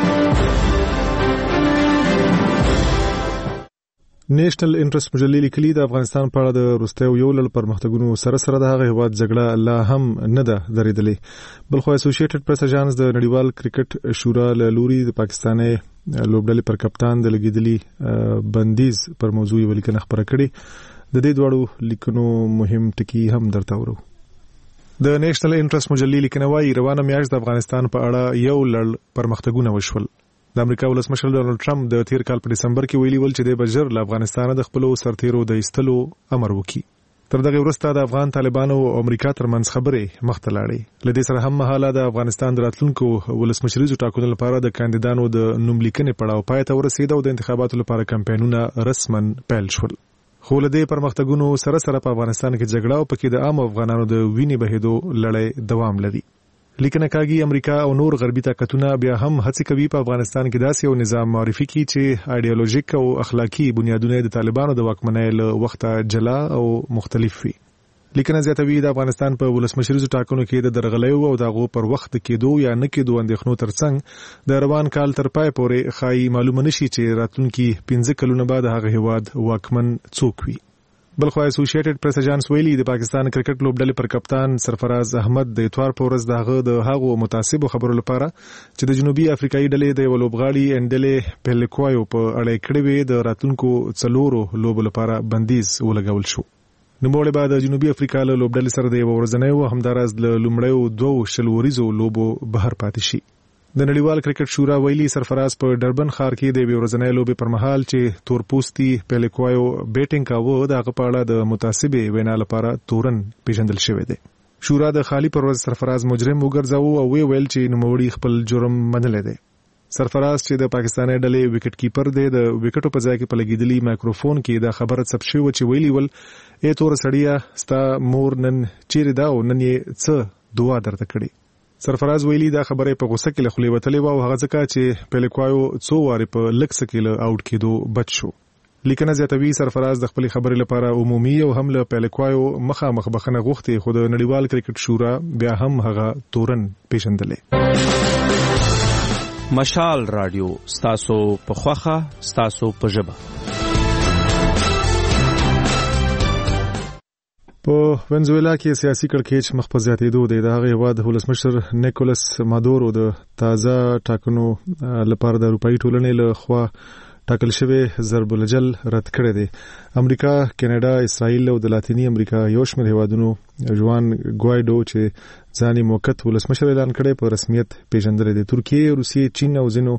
نېشنل انټرست مجلې لیکلي د افغانستان په اړه د وروستیو یو لړ پرمختګونو سره سره د هغه هیواد جګړه لا هم نه ده درېدلې. بلخو اسوسییټډ پریس اژانس د نړیوال کرکټ شورا له لوري د پاکستاني لوبډلې پر کپتان د لګیدلي بندیز پر موضوع ولیکنه خبره کړې. د دې دوړو لیکنو مهم ټکي هم درته ورو. د نېشنل انټرست مجلې لیکنه وايي روانه میاشت د افغانستان په اړه یو لړ پرمختګونه وشول. د امریکا ولسمشر ډونالد ټرمپ د تیر کال په دسمبر کې ویلي ول چې د بجر له افغانستان د خپل سرتیرو د ایستلو امر وکړي. تر دغه وروسته د افغان طالبانو او امریکا ترمنځ خبرې مخ ته لاړې. لدې سره هم مهاله د افغانستان د راتلونکو ولسمشریزو ټاکنو لپاره د کاندیدانو د نوملیکنې پړاو پای ته ورسېد او د انتخاباتو لپاره کمپاینونه رسماً پیل شول. خو له دې پرمختګونو سره سره په افغانستان کې جګړه او پکې د عام افغانانو د وینې بهېدو لړۍ دوام لري. لیکنه کاږي امریکا او نور غربي طاقتونه بیا هم هڅه کوي په افغانستان کې داسې یو نظام معرفي کړي چې ایډیالوژیک او اخلاقی بنیادونه د طالبانو د واکمنۍ له وخته جلا او مختلف وي. لیکنه زیاتوي د افغانستان په ولسمشریزو ټاکنو کې د درغلیو او دغه پر وخت کېدو یا نه کېدو اندېښنو ترڅنګ د روان کال تر پای پورې خای معلومه نشي چې راتلونکي پنځه کلونه بعد هغه هیواد واکمن څوک وي. بلخو اسوسییټډ پریس اژانس ویلي د پاکستان کرکټ لوبډلې پر کپتان سرفراز احمد د اتوار په ورځ دغه د هغو متعصبو خبرو لپاره چې د جنوبي افریقایي ډلې د لوبغاړي انډلې پیلکوایو په اړه کړې وې د راتلونکو څلورو لوبو لپاره بندیز ولګول شو. نوموړی به د جنوبي افریقا له لوبډلې سره د ورځنیو او همداراز له لومړیو دوو شلوریزو لوبو بهر پاتې شي. د نړیوال کرکټ شورا ویلي سرفراز په ډربن ښار کې د ورځنۍ لوبې پر مهال چې تورپوستي پیلکوایو بیټینګ کاوه د هغه په اړه د متعصبې وینا لپاره تورن پیژندل شوی دی. شورا د خالی پر ورځ سرفراز مجرم وګرځاوه او وی ویل چې نوموړي خپل جرم منلی دی. سرفراز چې د پاکستاني ډلې وکټ کیپر دی د وکټو په ځای کې په لګیدلی مایکروفون کې د خبره ثبت شوی چې ویلي ول ای تور سړیا ستا مور نن چیرې دا او نن یې څه دعا درته کړې. سرفراز ویلي دا خبره په غوسه کې له خولې وتلې و او هغه ځکه چې پیلکوایو څو وارې په لږ څه کې له آوټ کېدو بچ شو. لیکنه زیاتوي سرفراز د خپلې خبرې لپاره عمومي او هم له پیلکوایو مخامخ بخښنه غوښتې خو د نړیوال کرکټ شورا بیا هم هغه تورن پیژندلې.
مشال رادیو ستاسو په خوخه ستاسو په ژبه.
په وینزویلا کې سیاسي کړکېچ مخ په زیاتېدو دی. د هغه هیواد ولسمشر نیکولس مادورو د تازه ټاکنو لپاره د اروپایي ټولنې له خوا ټاکل شوی ضرب الجل رد کړی دی. امریکا، کینیډا، اسرائیل او د لاتینی امریکا یو شمېر هیوادونو جوان ګوایډو چې ځان موقت ولسمشر اعلان کړی په رسمیت پیژندلی دی. ترکیه، روسیې، چین او ځینو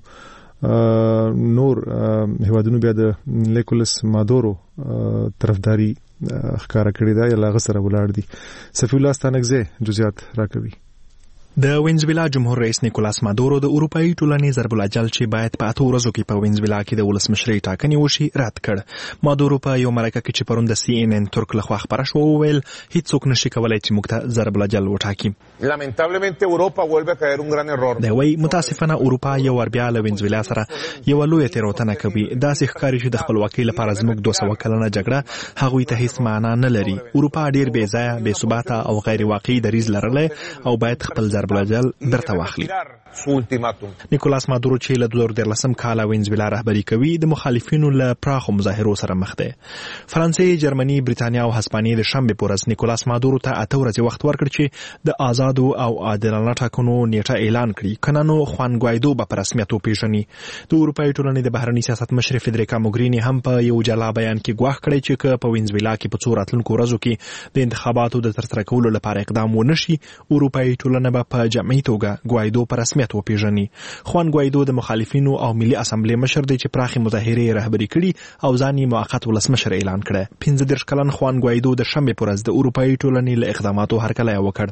نور هیوادونو بیا د نیکولس مادورو طرفداري ښکارا کړی دا یا لاغه سره ولاړ دي. صفی الله ستانکزی جزئیات راکوي.
د وینزویلا جمهور رئیس نیکولاس مادورو د اروپאי ټولنې ضرب الجل چې باید په اته ورځو کې په وینزویلا کې د ولسمشرۍ ټاکنې وشي رد کړ. مادورو په یو مرکه کې چې پرون د سی ان ان ترک لخوا خبره شو وویل هیڅوک نشي کولای چې موږ ته ضرب الجل وټاکي.
lamentablemente Europa vuelve a caer un gran error.
دا وایي متاسفانه اروپا یو ور بیا له وینزویلا سره یو لوی تیروتنه کوي. داسې ښکاري چې د خپلواکۍ لپاره زموږ دوه سوه کلنه جګړه هغوی ته هیڅ معنا نه لري. اروپا ډیر بې ځایه، بې ثباته او غیر واقعي دریځ لرلی او باید خپل ضرب الجل درته واخلي. نیکولاس مادورو چې له دوه زره دیارلسم کاله وینزویلا رهبري کوي د مخالفینو له پراخو مظاهرو سره مخ دی. فرانسې، جرمني، بریتانیا او هسپانیې د شنبې په ورځ نیکولاس مادورو ته اته ورځې وخت ورکړ چې د آزادو او عادلانه ټاکنو نیټه اعلان کړي. کنه نو خوان ګوایدو به په رسمیت وپیژني. د اروپایي ټولنې د بهرني سیاست مشر فدریکا موګریني هم په یو جلا بیان کې ګواښ کړی چې په وینزویلا کې په څو راتلونکو ورځو کې د انتخاباتو د ترسره کولو لپاره اقدام ونشي اروپایي ټولنه به په جمعي توګه ګوایدو په رسمیت وپیژني. خوان ګوایدو د مخالفینو او ملي اسامبلې مشر دی چې پراخي مظاهرې رهبري کړي او ځان یې موقت ولسمشر اعلان کړ. پنځه دېرش کلن خوان ګوایدو د شنبې په ورځ د اروپایي ټولنې له اقداماتو هرکلی وکړ.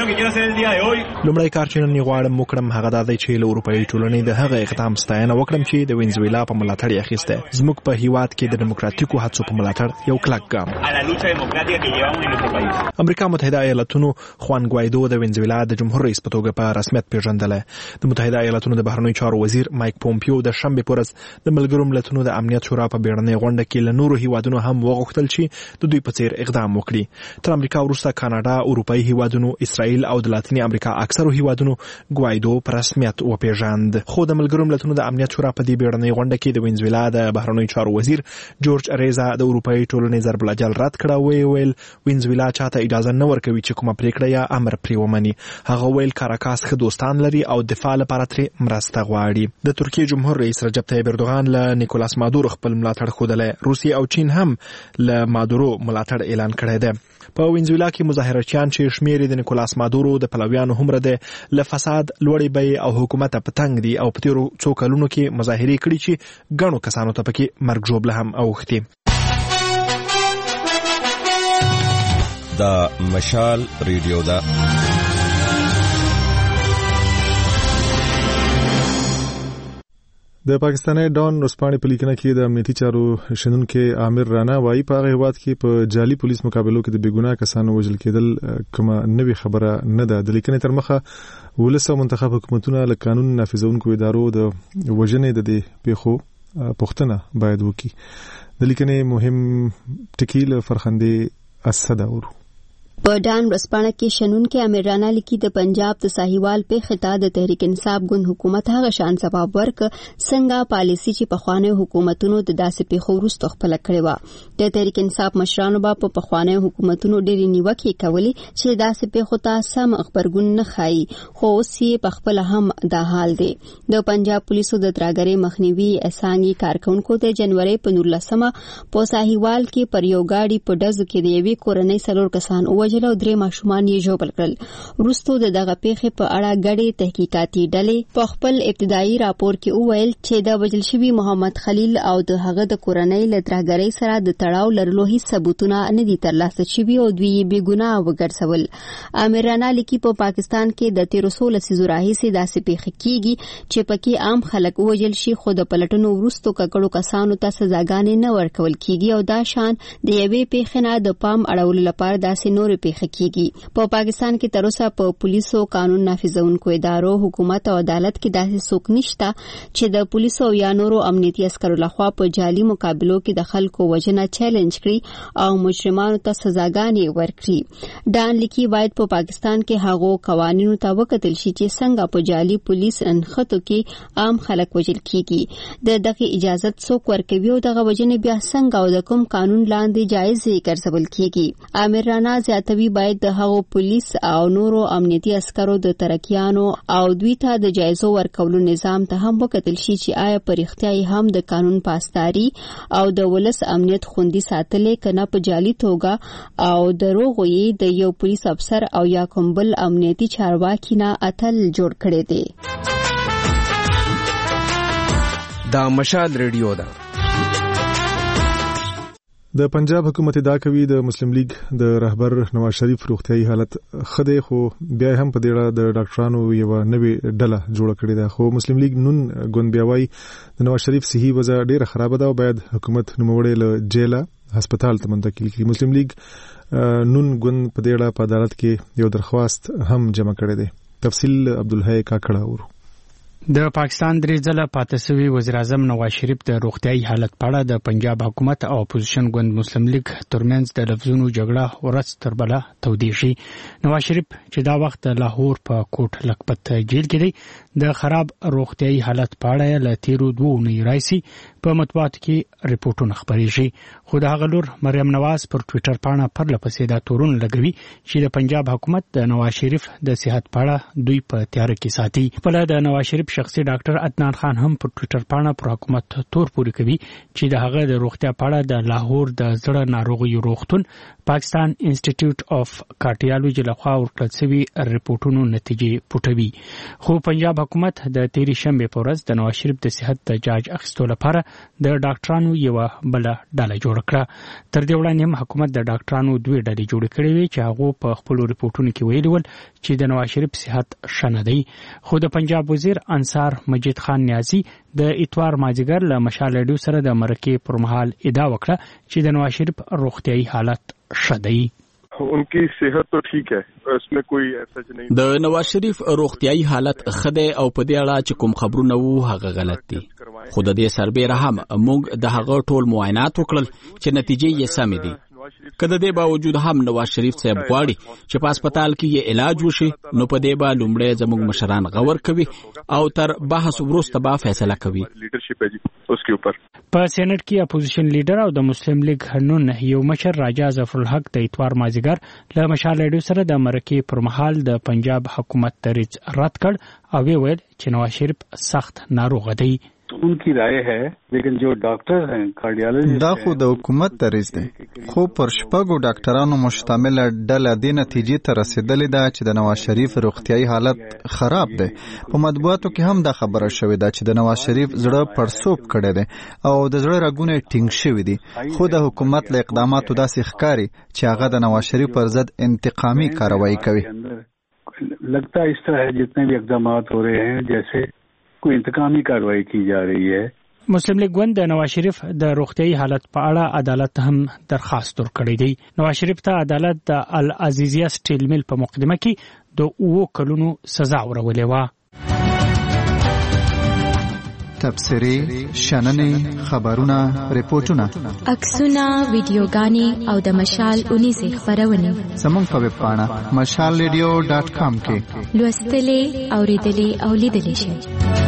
لومړی کار چې نن غواړم وکړم هغه دا دی چې له اروپایي ټولنې د هغه اقدام ستاینه وکړم چې د وینزویلا په ملاتړ یې اخیسته. زموږ په هیواد کې د دیموکراتیکو هڅو په ملاتړ یو کلک ګام. امریکا متحده ایالاتونو خوان ګوایدو د وینزویلا د جمهور رئیس په توګه په رسمیت پیژندلی. د متحده ایالاتونو د بهرنیو چارو وزیر مایک پومپیو د شنبې په ورځ د ملګرو ملتونو د امنیت شورا په بیړنۍ غونډه کې له نورو هیوادونو هم وغوښتل چې د دوی په څیر اقدام وکړي. تر امریکا وروسته کاناډا، اروپایي هیوادونو، اسرائیل او د لاتینی امریکا اکثرو هیوادونو ګوایدو په رسمیت وپیژاند. خو د ملګرو ملتونو د امنیت شورا په دې بیړنۍ غونډه کې د وینزویلا د بهرنیو چارو وزیر جورج اریزا د اروپایي ټولنې ضرب الجل رد کړ او ویل وینزویلا چاته اجازه نه ورکوي چې کومه پریکړه یا امر پرې ومني. هغه ویل کاراکاس ښه دوستان لري او دفاع لپاره ترې مرسته غواړي. د ترکیې جمهور رئیس رجب طیب اردوغان له نیکولاس مادورو خپل ملاتړ ښودلی. روسیې او چین هم له مادورو ملاتړ اعلان کړی دی. په وینزویلا کې مظاهرچیان چې شمېر د نیکولاس مادورو د پلویانو هومره دی له فساد، لوړې بیې او حکومت په تنګ دي او په تیرو څو کلونو کې مظاهرې کړي چې ګڼو کسانو ته پکې مرګ ژوبله هم اوښتې.
دا مشال ریډیو ده.
د پاکستاني ډان رسپانې په لیکنه کې د امنیتي چارو شنونکي عامر رانا وایي په هغه هیواد کې په جعلي پولیس مقابلو کې د بېګناه کسانو وژل کېدل کومه نوې خبره نه ده. د لیکنې تر مخه ولس او منتخب حکومتونه له قانون نافذونکو ادارو د وژنې د دې پیښو پوښتنه باید وکړي. د لیکنې مهم ټکی له فرخندې اسد اورو.
په ډان ورځپاڼه کې شنونکي امیر رانا لیکي د پنجاب د ساحیوال پیښې ته د تحریک انصاف ګوند حکومت هغه شان ځواب ورک څنګه پالیسي چې پخوانیو حکومتونو د داسې پیښو وروسته خپله کړې وه. د تحریک انصاف مشرانو به په پخوانیو حکومتونو ډېرې نیوکې کولې چې داسې پیښو ته سم غبرګون نه ښایي، خو اوس یې پخپله هم دا حال دی. د پنجاب پولیسو د ترهګرۍ مخنیوي اسانګي کارکونکو د جنوري په نولسمه په ساحیوال کې پر یو ګاډي په ډزو کې د یوې کورنۍ څلور کسان ووژل او درې ماشومان یې ژوبل کړل. وروسته د دغه پیښې په اړه ګډې تحقیقاتي ډلې په خپل ابتدایي راپور کې وویل چې د وژل شوي محمد خلیل او د هغه د کورنۍ له ترهګرۍ سره د تړاو لرلو هیڅ ثبوتونه نه دي ترلاسه شوي او دوی یې بېګناه وګرځول. امیر رانا لیکي په پاکستان کې د تیرو څو لسیزو راهیسې داسې پیښې کېږي چې پکې عام خلک ووژل شي، خو د پلټنو وروستو ککړو کسانو ته سزاګانې نه ورکول کېږي او دا شان د یوې پیښې نه د پام اړولو لپاره داسې نورې پیښې کېږي. په پاکستان کې تر اوسه په پولیسو، قانون نافذونکو ادارو، حکومت او عدالت کې داسې څوک نشته چې د پولیسو او یا نورو امنیتي عسکرو لخوا په جعلي مقابلو کې د خلکو وژنه چیلنج کړي او مجرمانو ته سزاګانې ورکړي. ډان لیکي باید په پاکستان کې هغو قوانینو ته وکتل شي چې څنګه په جعلي پولیس انخښتو کې عام خلک وژل کېږي، د دغه اجازت څوک ورکوي او دغه وژنې بیا څنګه او د کوم قانون لاندې جایزې ګرځول کېږي. امیر رانا زیاتوي باید د هغو پولیس او نورو امنیتي عسکرو د ترکیانو او دوی ته د جایزو ورکولو نظام ته هم وکتل شي چې آیا په رښتیا هم د قانون پاسداري او د ولس امنیت خوندي ساتلې که نه په جعلي توګه او دروغو یې د یو پولیس افسر او یا کوم بل امنیتي چارواکي نه اتل جوړ کړی دی.
دا مشال ریډیو ده.
د پنجاب حکومت ادعا کوي د مسلم لیگ د رهبر نواز شریف روغتیايي حالت ښه دی، خو بیا هم په دې اړه د ډاکټرانو یوه نوې ډله جوړه کړې ده. خو مسلم لیگ نون ګوند بیا وایي د نواز شریف صحي وضع ډېره خرابه ده او باید حکومت نوموړی له جیله هسپتال ته منتقل کړي. مسلم لیگ نون ګوند په دې اړه په عدالت کې یو درخواست هم جمع کړی دی. تفصیل عبدالحی کاکړه اورو.
د پاکستان درې ځله پاتې شوی وزیر اعظم نواز شریف د روغتیايي حالت په اړه د پنجاب حکومت او اپوزیشن ګوند مسلم لیگ ترمنځ د لفظونو جګړه ورځ تر بله تودې شي. نواز شریف چې دا وخت د لاهور په کوټ لکپت جیل کې دی، د خراب روغتیايي حالت په اړه له تیرو دوو اونیو راهیسې په مطبوعاتو کې ریپورټونه خپرېږي، خو د هغه لور مریم نواز پر ټویټر پاڼه پرله پسې دا تورونه لګوي چې د پنجاب حکومت د نواز شریف د صحت په اړه دوی په تیاره کې ساتي. خپله د نواز شریف شخصي ډاکټر عدنان خان هم په ټویټر پاڼه پر حکومت تور پورې کوي چې د هغه د روغتیا په اړه د لاهور د زړه ناروغیو روغتون پاکستان انسټیټیوټ اف کارډیالوجي لخوا ورکړل شوي ریپورټونو نتیجې پټوي. خو پنجاب حکومت د تیرې شنبې په ورځ د نواز شریف د صحت د جاج اخیستو لپاره د ډاکټرانو یوه بله ډله جوړه کړه. تر دې وړاندې هم حکومت د ډاکټرانو دوې ډلې جوړې کړې وې چې هغو په خپلو ریپورټونو کې ویلي ول چې د نواز شریف صحت ښه نه دی. خو د پنجاب وزیر انصار مجید خان نیازی د اتوار مازیګر له مشال ریډیو سره د مرکې پر مهال ادعا وکړه چې د نواز شریف روغتیايي حالت ښه دی.
उनकी सेहत तो ठीक है, इसमें कोई ऐसा नहीं.
د نواز شریف روغتیايي حالت ښه دی او په دې اړه چې کوم خبرونه وو هغه غلط دي. خو د دې سربېره هم موږ د هغه ټول معاینات وکړل چې نتیجې یې سمې دي. کله د باوجود هم نواز شریف صاحب غواړي چې په هسپتال کې یې علاج وشي نو په دې به لومړی زموږ مشران غور کوي او تر بحث وروسته به فیصله کوي.
په سېنات کې اپوزیشن لیډر او د مسلم لیگ هنون یو مشر راجا ظفرالحق د اتوار مازیګر له مشال رادیو سره د مرکې پر مهال د پنجاب حکومت دریځ رد کړ او ویل چې نواز شریف سخت ناروغ دی.
उनकी राय है लेकिन जो डॉक्टर हैं कार्डियोलॉजिस्ट
دا خو د حکومت دریځ دی خو پر شپږو ډاکټرانو مشتمل ډله د نتیجې ته رسیدلې ده چې د نواز شریف روغتیايي حالت خراب دی. په مطبوعاتو کې هم دا خبره شوې ده چې د نواز شریف زړه پړسوب کړی دی او د زړه رګونه ټینګ شوي دي خو د حکومت له اقداماتو داسې ښکاري چې هغه د نواز شریف پر ضد انتقامي کاروایی کوي.
لگتا ہے اس طرح ہے جتنے بھی اقدامات ہو رہے ہیں جیسے کوئی انتقامی کاروائی کی جا رही ہے.
مسلم لیگ ګوند د نواز شریف د روغتیايي حالت په اړه عدالت هم درخواست ورکړی دی. نواز شریف ته عدالت د العزیزیه سټیل میل په مقدمه کې د اوو کلونو سزا ورولې وه.
تبصرې، شننې، خبرونه، ریپورتونه،
عکسونه، ویډیوګانې او د مشال اونیزې خپرونې
زموږ په ویب پاڼه مشال ریډیو ډاټ کام کې
لوستلې، اورېدلې او لیدلې شئ.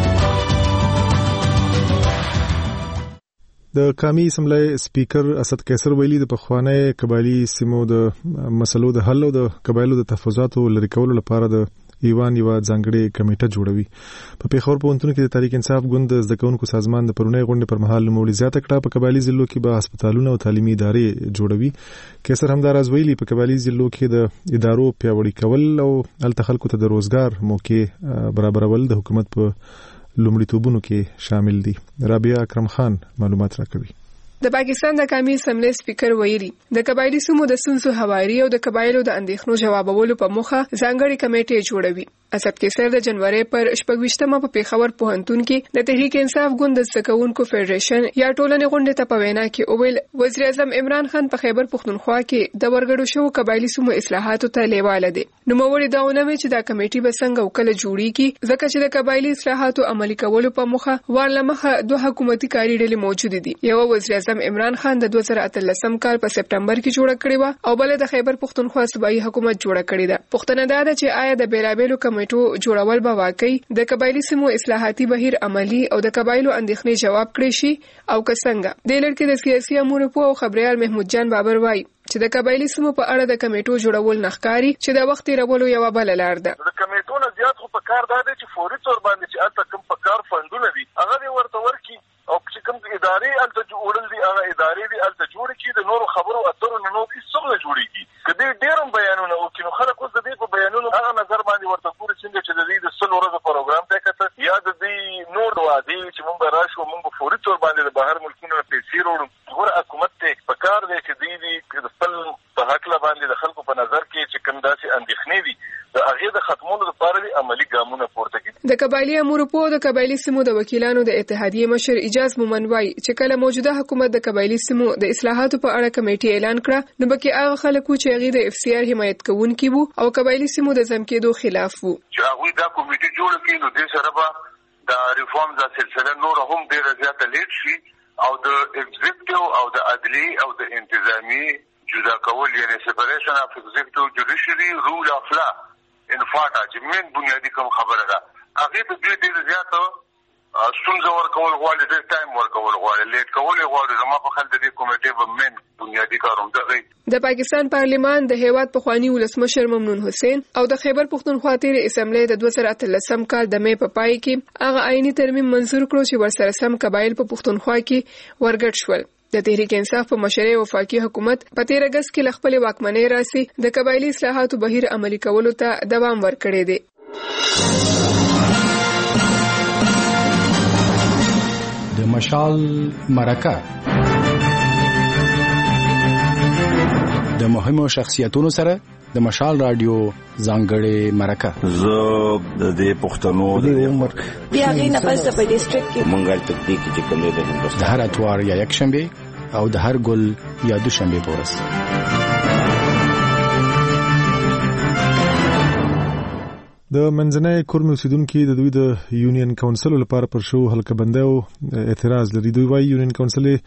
د قومي اسمبلی سپیکر اسد قیصر ویلي د پخوانی قبایلی سیمو د مسلو د حل او د قبایلو د تحفظاتو لري کولو لپاره د ایوان یو ځانګړي کمیټه جوړوي. په پیښور پوهنتون کې د تحریک انصاف ګوند د زده کوونکو سازمان د پرونی غونډې پر مهال نوموړي زیاته کړه په قبایلی ضلعو کې به هسپتالونه او تعلیمي ادارې جوړوي. قیصر همدا راز ویلي په قبایلی ضلعو کې د ادارو پیاوړي کول او هلته خلکو ته د روزګار موقع برابرول د حکومت په لومړیتوبونو کې شامل دي. رابعه اکرم خان معلومات راکوي.
د پاکستان د قومي اسمبلی سپیکر ویلي د قبایلی سیمو د ستونزو هواري او د قبایلو د اندېښنو جوابولو په موخه ځانګړي کمیټې جوړوي. اسد قیصر د جنوري پر شپږویشتمه په پیښور پوهنتون کې د تحریک انصاف ګوند د زده کوونکو فدریشن یا ټولنې غونډې ته په وینا کې وویل وزیر اعظم عمران خان په خیبر پښتونخوا کې د ورګړو شو قبایلی سیمو اصلاحاتو ته لیواله دي. نو موري دا ونوي چې دا کمیټې به څنګه وکړه جوړیږي ځکه چې د قبایلی اصلاحاتو عملي کولو په موخه ورلمخه دوه حکومتي کاری ډلې موجود دي. یو وزیر اعظم عمران خان د دوه زره اتلسم کال په سپټمبر کې جوړه کړې و او بل د خیبر پښتونخوا صوبایي حکومت جوړه کړې ده. پښتنه دا ده چې آیا د بیلابېلو کمیټو جوړول به واقعي د قبایلی سیمو اصلاحاتي بهیر عملی او د قبایلو اندېښنې جواب کړی شي او که څنګه. د لړ کې د سیاسي امور په او خبريال محمود جان بابر وایي چې د قبایلی سیمو په اړه د کمیټو جوړول نخکاری چې د وخت رولو یو بل لار ده.
د کمیټو نه زیات خو په کار ده چې فوري تور باندې چې الته کوم په کار فندونه دي هغه ورته ورکی او چې کوم ادارې الته جوړل دي هغه ادارې دي الته جوړ کی د نورو خبرو اترو نه نو هیڅ څه نه جوړیږي. کدی ډیرم بیانونه او کینو خلک اوس د دې په بیانونو هغه نظر باندې ورته پوری څنګه چې د دې د سلو ورځې پروګرام ته کته یا د دې نور وادي چې مونږ راشو مونږ فوري تور باندې د بهر ملکونو پیسې وروړو. ګوره حکومت ته په کار دی چې دې د خپل په حق باندې د خلکو په نظر کې چې کوم داسې اندېښنې دي د هغه د ختمولو لپاره د عملی ګامونه پورته کړي.
د قبایلی امور په د قبایلی سیمو د وکیلانو د اتحادیې مشر اجاز مومن وای چې کله موجوده حکومت د قبایلی سیمو د اصلاحاتو په اړه کمیټه اعلان کړه نو بلکې هغه خلکو چې هغه د اف سی آر حمایت کوونکي وو او قبایلی سیمو د ځم کېدو خلاف وو
چې هغه دا کمیټه جوړ کړي نو د سره به د ریفورم د سلسله نور هم ډیره زیاته لیټ شي او د ایگزیکټیو او د عدلی او د انتظامی جدا کول یعنی سپریشن اف ایگزیکټیو جوډیشری رول اف لا ان فاټا چې من بنیادی کوم خبره ده هغه په دې ډیر زیاته ستونزه ورکول غواړي د ټایم ورکول غواړي لیټ کول غواړي زما په خل د دې کمیټې په من بنیادی کاروم دغه
د پاکستان پارلیمان د هیواد پخوانی ولسمشر ممنون حسین او د خیبر پښتونخوا تیر اسمبلی د دوه زره اتلسم کال د مې په پای کې هغه آئینی ترمیم منظور کړو چې ورسره سم قبایل په پښتونخوا کې ورګډ شول. د تحریک انصاف په مشرۍ وفاقي حکومت په تیر اگست کې لخپل واکمنۍ راسي د قبایلی اصلاحاتو بهیر عملي کولو ته دوام ورکړی دی.
د مشال مرکه د مهمو شخصیتونو سره د مشال رادیو ځانګړې مرکه
زه د دې پښتنو د عمر
بیا غي نه پس په ډیسټریکټ کې
منګل تکتیک چې کوم دی د هندوستان
د هر اتوار یا یک شنبه او د هر ګل یا دوشنبه پورس
د منځنۍ کورم اوسیدونکو د دوی د یونین کونسل لپاره پر شو حلقه بندي او اعتراض لري. دوی وايي یونین کونسل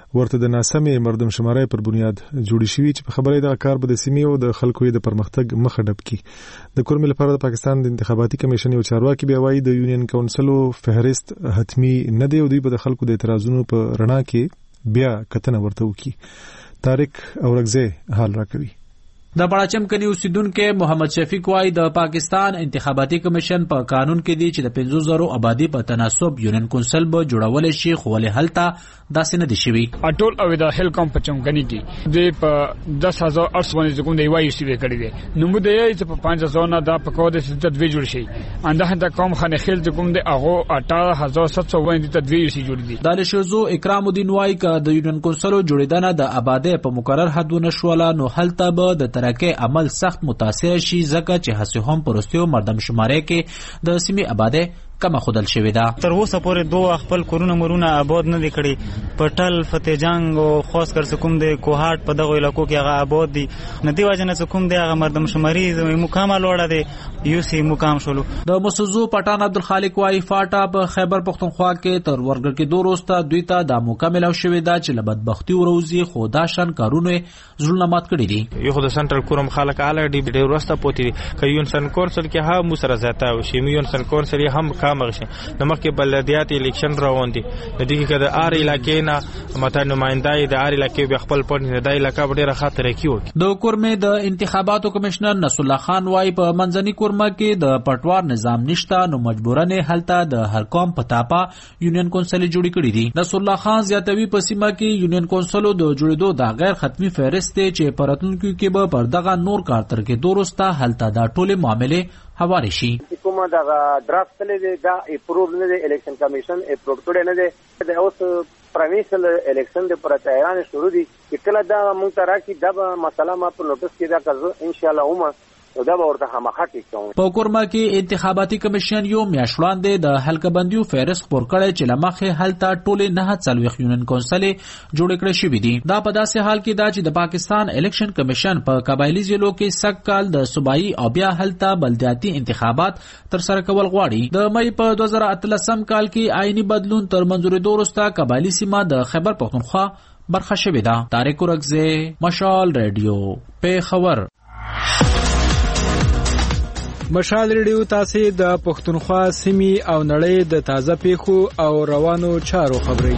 ورته د ناسمې مردم شمارۍ پر بنیاد جوړی شوی چې په خبرې د کار به د سیمې او د خلکو د پرمختګ مخه ډب کی. د کورمې لپاره د پاکستان د انتخاباتي کمیشن یو چارواکي بیا وایي د یونین کونسلو فهرست حتمی نه دی او دوی به د خلکو د اعتراضونو په رڼا کې بیا کتنه ورته وکړي. طارق اورغزی حال راکوي.
د بڑاچم کني اوسیدونکو محمد شفیق وايي د پاکستان انتخاباتي کمیشن په قانون کې دی چې د پنځه زره آبادی په تناسب یونین کونسل به جوړول شي، خو ولې هلته داسې نه دي شوي.
اټول او د هیل کم په چمګنی کې د په دس هزار ارس باندې کوم دی وایي چې وکړي دي نو مده یې چې په پنځه زره نه دا په کوم د تدوی جوړ شي انده د قوم خانه خیل کوم دی هغه اټاره هزار سات سو باندې تدوی شي جوړ دي.
د شوزو اکرام الدین وايي ک د یونین کونسل جوړیدنه د آبادی په مقرر حدونه شواله نو هلته به د ترکه عمل سخت متاثر شي ځکه چې هڅه هم پرستیو مردم شمارې کې د سیمې آبادی کما خودل شوی دا.
تر اوسه پورې دوه خپل کورونه مرونه آباد نه دي کړي. پټل فتح جنگ او خاص کر کوم د کوهاټ په دغه علاقو کې هغه آباد دي نه دی واجنه کوم د هغه مردم شماري مقام لوړه دي یو سی مقام شولو.
د مسعود پټان عبدالخالق وايي فاټا په خیبر پختونخوا کې تر ورګر کې دوه روسته دوی ته د مکمل او شوی دا چې لبدبختی وروزي خدا شان کارونه ظلمات کړی دي.
یو خو د سنټرل کورم خلک اله ډي ډیر ورسته پوتې ک یونسن کورسل کې ها مو سره زاته او شي یونسن کورسل هم مغشه د مخکې بلدیات الیکشن روان دي د دې کې د ار علاقې نه ماته نمائندای د ار علاقې به خپل پټ نه د علاقې ډیره خطر کیو.
د کورمې د انتخاباتو کمشنر نصر الله خان وايي په منځني کورمه کې د پټوار نظام نشته نو مجبورانه حالت د هر قوم په تاپا یونین کونسل جوړی کړی دي. نصر الله خان زیاتوي په سیمه کې یونین کونسل د جوړېدو د غیر ختمي فهرست چې پرتونکو کې به پر دغه نور کار تر کې دوروسته حالت د ټوله معاملې حواله شي.
کومه دا ډرافټ تللی دا اپروቭ نه دی الیکشن کمیشن اپروቭ کړی نه دی د اوس پروینشل الیکشن د پر تیاران شروع دي چې کله دا مونږ ته راکې دا مسله ما په نوټس کې دا کړو ان شاء الله هم دا به ورته هماخټی کوم.
په کورما کې انتخاباتي کمیشن یو میاشت وړاندې د حلقه بندیو فهرست خپور کړی چې لمخه هلته ټوله نه څلويخ یونین کونسل جوړ کړی شوی دي. دا په داسې حال کې دا چې د پاکستان الیکشن کمیشن په قبایلی ضلعو کې سک کال د صوبایي او بیا هلته بلدیاتي انتخابات تر سره کول غواړي. د مې په دوه زره اتلسم کال کې آئینی بدلون تر منځوري دوروسته قبایلی سیمه د خیبر پختونخوا برخه شوې ده. طارق اورغزی مشال رادیو په خبر.
مشال ریډیو تاسو د پښتونخوا سیمې او نړۍ د تازه پیښو او روانو چارو خبري.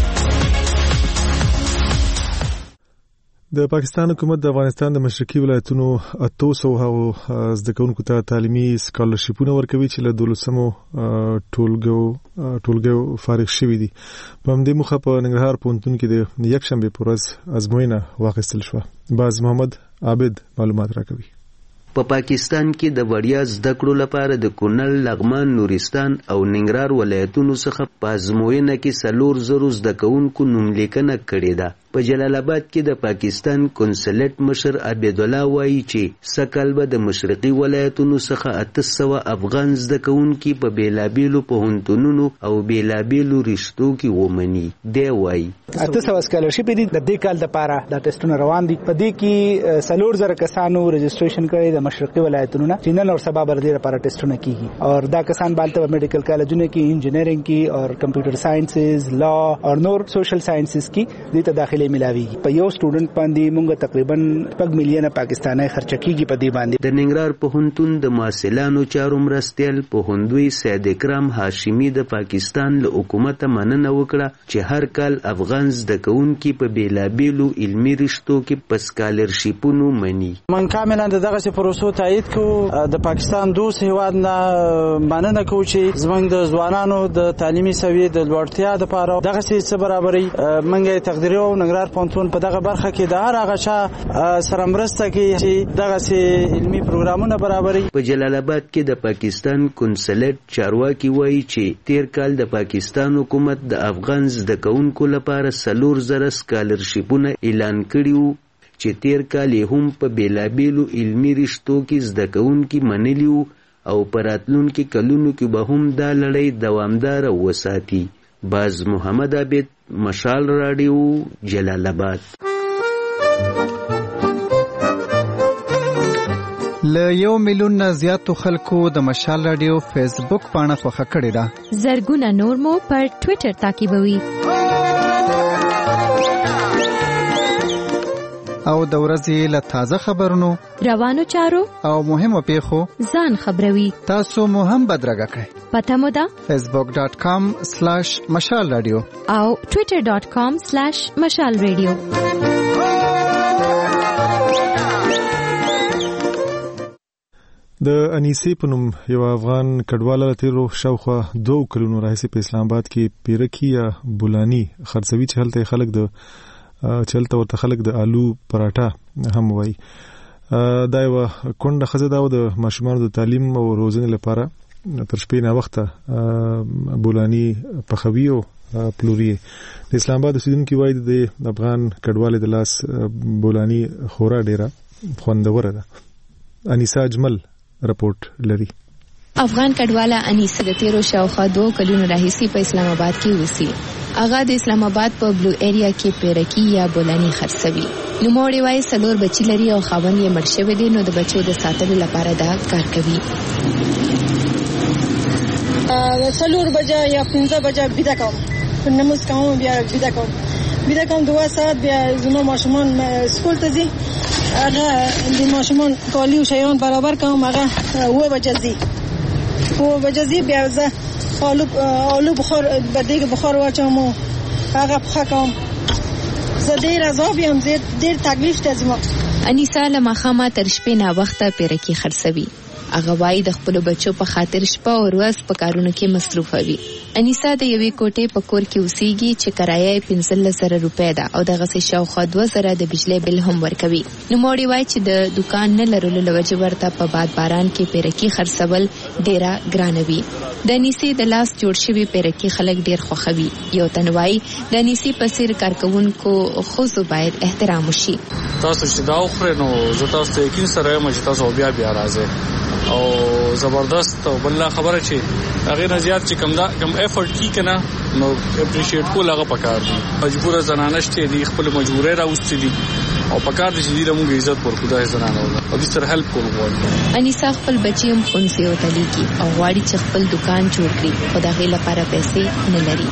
د پاکستان حکومت د افغانستان د مشرقي ولایتونو اتو سوه زده کوونکو ته تعلیمي سکالرشیپونه ورکوي چې له دولسمو ټولګو ټولګو فارغ شوي دي. په همدې موخه په ننګرهار پوهنتون کې د یکشنبې په ورځ ازموینه واخیستل شوه. باز محمد عابد معلومات راکوي.
په پاکستان کې د وړیا زده کړو لپاره د کونړ، لغمان، نورستان او ننګرهار ولایتونو څخه په ازموینه کې څلور زره زده کوونکو نوملیکنه کړې ده. په جلال آباد کې د پاکستان کنسولیت مشر عبید الله وایي چې سکل به د مشرقي ولایتونو څخه اته سوه افغان زده کوونکي په بیلابیلو پوهنتونونو او بیلابیلو رشتو کې ومني. دی وایي
اته سوه سکالرشپ دي د دې کال لپاره د ټیسټونو روان دي. په دې کې څلور زره کسانو رجسټریشن کړی د مشرقي ولایتونو نه چې نن او سبا بر دې لپاره ټیسټونه کیږي او دا کسان بالته میډیکل کالجونو کې انجینرینګ کې او کمپیوټر ساينسز، لا او نور سوشل ساينسز کې دې ته داخلي ملاويږي. په یو سټوډنټ باندې موږ تقریبا شپږ میلیونه پاکستاني خرچ کیږي په دې باندې.
د ننګرهار پوهنتون د محصلانو چارو مرستیال پوهندوی سید اکرام هاشمی د پاکستان له حکومت مننه وکړه چې هر کال افغان زده کوونکي په بیلابیلو علمي رشتو کې په سکالرشیپونو مني.
من کاملا دغه پروسو تایید کو د پاکستان دوست هیواد نه مننه کو چې زمونږ د ځوانانو د تعلیمي سویې د لوړتیا لپاره دغه څه برابرۍ منګه تقدیر او ننګرهار پوهنتون په دغه برخه کې د هر هغه چا سره مرسته کوي چې دغه علمي پروګرامونه برابرۍ.
په جلال آباد کې د پاکستان کنسولیت چارواکي وایي چې تیر کال د پاکستان حکومت د افغان زده کوونکو لپاره څلور زره سکالرشیپونه اعلان کړي چې تیر کال یې هم په بیلابیلو علمي رشتو کې زده کوونکي منلي او په راتلونکي کلونو کې به هم دا لړۍ دوامداره وساتي. باز محمد عابد مشال رادیو جلال آباد.
له یو میلیون نه زیاتو خلکو د مشال رادیو فیسبوک پاڼه خوښه کړې ده.
زرګونه نور مو پر ټوئیټر تعقیبوي.
او د ورځې له تازه خبرونو
روانو چارو
او مهمو پیښو
ځان خبروي.
تاسو مو هم بدرګه کړئ.
پته مو ده
فیسبوک ډاٹ کام سلیش مشال رادیو
او ټویټر ډاټ کام سلیش مشال رادیو.
د انیسې په نوم یو افغان کډواله تیرو شاوخوا دوه کلونو راهیسې په اسلام آباد کې پیرکی یا بولانی خرڅوي چې هلته خلک د چلته ورته خلک د آلو پراټا هم وایي. دا یو کونډه ښځه ده او د ماشومانو د تعلیم او روزنې لپاره تر شپې نه وخته بولانی پخوي او پلوري. د اسلام آباد اوسیدونکي وایي د افغان کډوالې د لاس بولانی خورا ډیره خوندوره ده. انیسا اجمل رپورټ لري.
افغان کډواله انیسه د تیرو شاوخوا دوه کلونو راهیسې په اسلام آباد کې اوسي. هغه د اسلام آباد په بلو ایریا کې پیرکی یا بولانی خرڅوي. نوموړی وایي څلور بچي لري او خاوند یې مړ شوی دی، نو د بچو د ساتلو لپاره دا کار کوي.
څلور بجه یا پنځه بجه بیده کوم، نماز کوم، بیا بیده کوم بیده کوم دوه ساعت، بیا زما ماشومان سکول ته ځي، هغه د ماشومان کالي او شیان برابر کوم، هغه اوه بجه ځي اوه بجه ځي بیا زه آلو آلو بخار بدیګ بخار واچوم، هغه پخه کوم. زه ډېر عذاب یم، ډېر تکلیف دی زما.
انیسا له ماښامه تر شپې ناوخته پیرکي خرڅوي. هغه وایي د خپلو بچو په خاطر شپه او ورځ په کارونو کې مصروفه وي. انیسا د یوې کوټې په کور کې اوسېږي چې کرایه یې پنځلس زره روپۍ ده او دغسې شاوخوا دوه زره د بجلۍ بل هم ورکوي. نوموړی وایي چې د دوکان نه لرلو له وجې ورته په باد باران کې پیرکي خرڅول ډېره ګرانه وي. د انیسې د لاس جوړ شوي پیرکي خلک ډېر خوښوي. یو تن وایي د انیسې په څېر کارکوونکو ښځو باید احترام وشي.
تاسو چې دا وخورئ نو زه تاسو ته یقین سره یم چې تاسو بیا بیا راځئ او زبردست. او بل خبره چې هغه نه زیات چې کم دا کم افورت کی کنه نو اپریشیټ کول هغه پکار دي. مجبور زنانه شته دي خپل مجبورې راوستي دي او پکار دي چې دې موږ عزت ورکړو د زنانه او دې سره هیلپ کول غواړي.
انیسا خپل بچي هم خونسي او تلیږي او غواړي چې خپل دکان جوړ کړي، خو د هغې لپاره پیسې نه لري.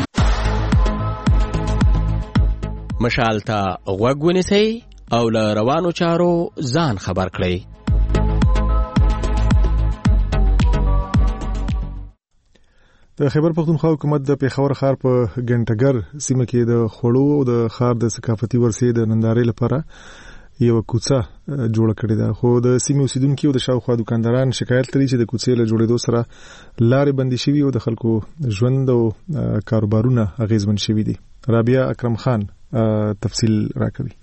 مشال ته غوږ ونیسئ او له روانو چارو ځان خبر کړئ.
د خیبر پختونخوا حکومت د پیښور ښار په ګنټګر سیمه کې د خوړو او د ښار د ثقافتي ورثې د نندارې لپاره یو کوڅه جوړه کړې ده، خو د سیمې اوسیدونکو او د شاوخوا دکانداران شکایت لري چې د کوڅې له جوړېدو سره لارې بندې شوي او د خلکو ژوند او کاروبارونه اغیزمن شوي دي. رابعه اکرم خان تفصیل راکوي.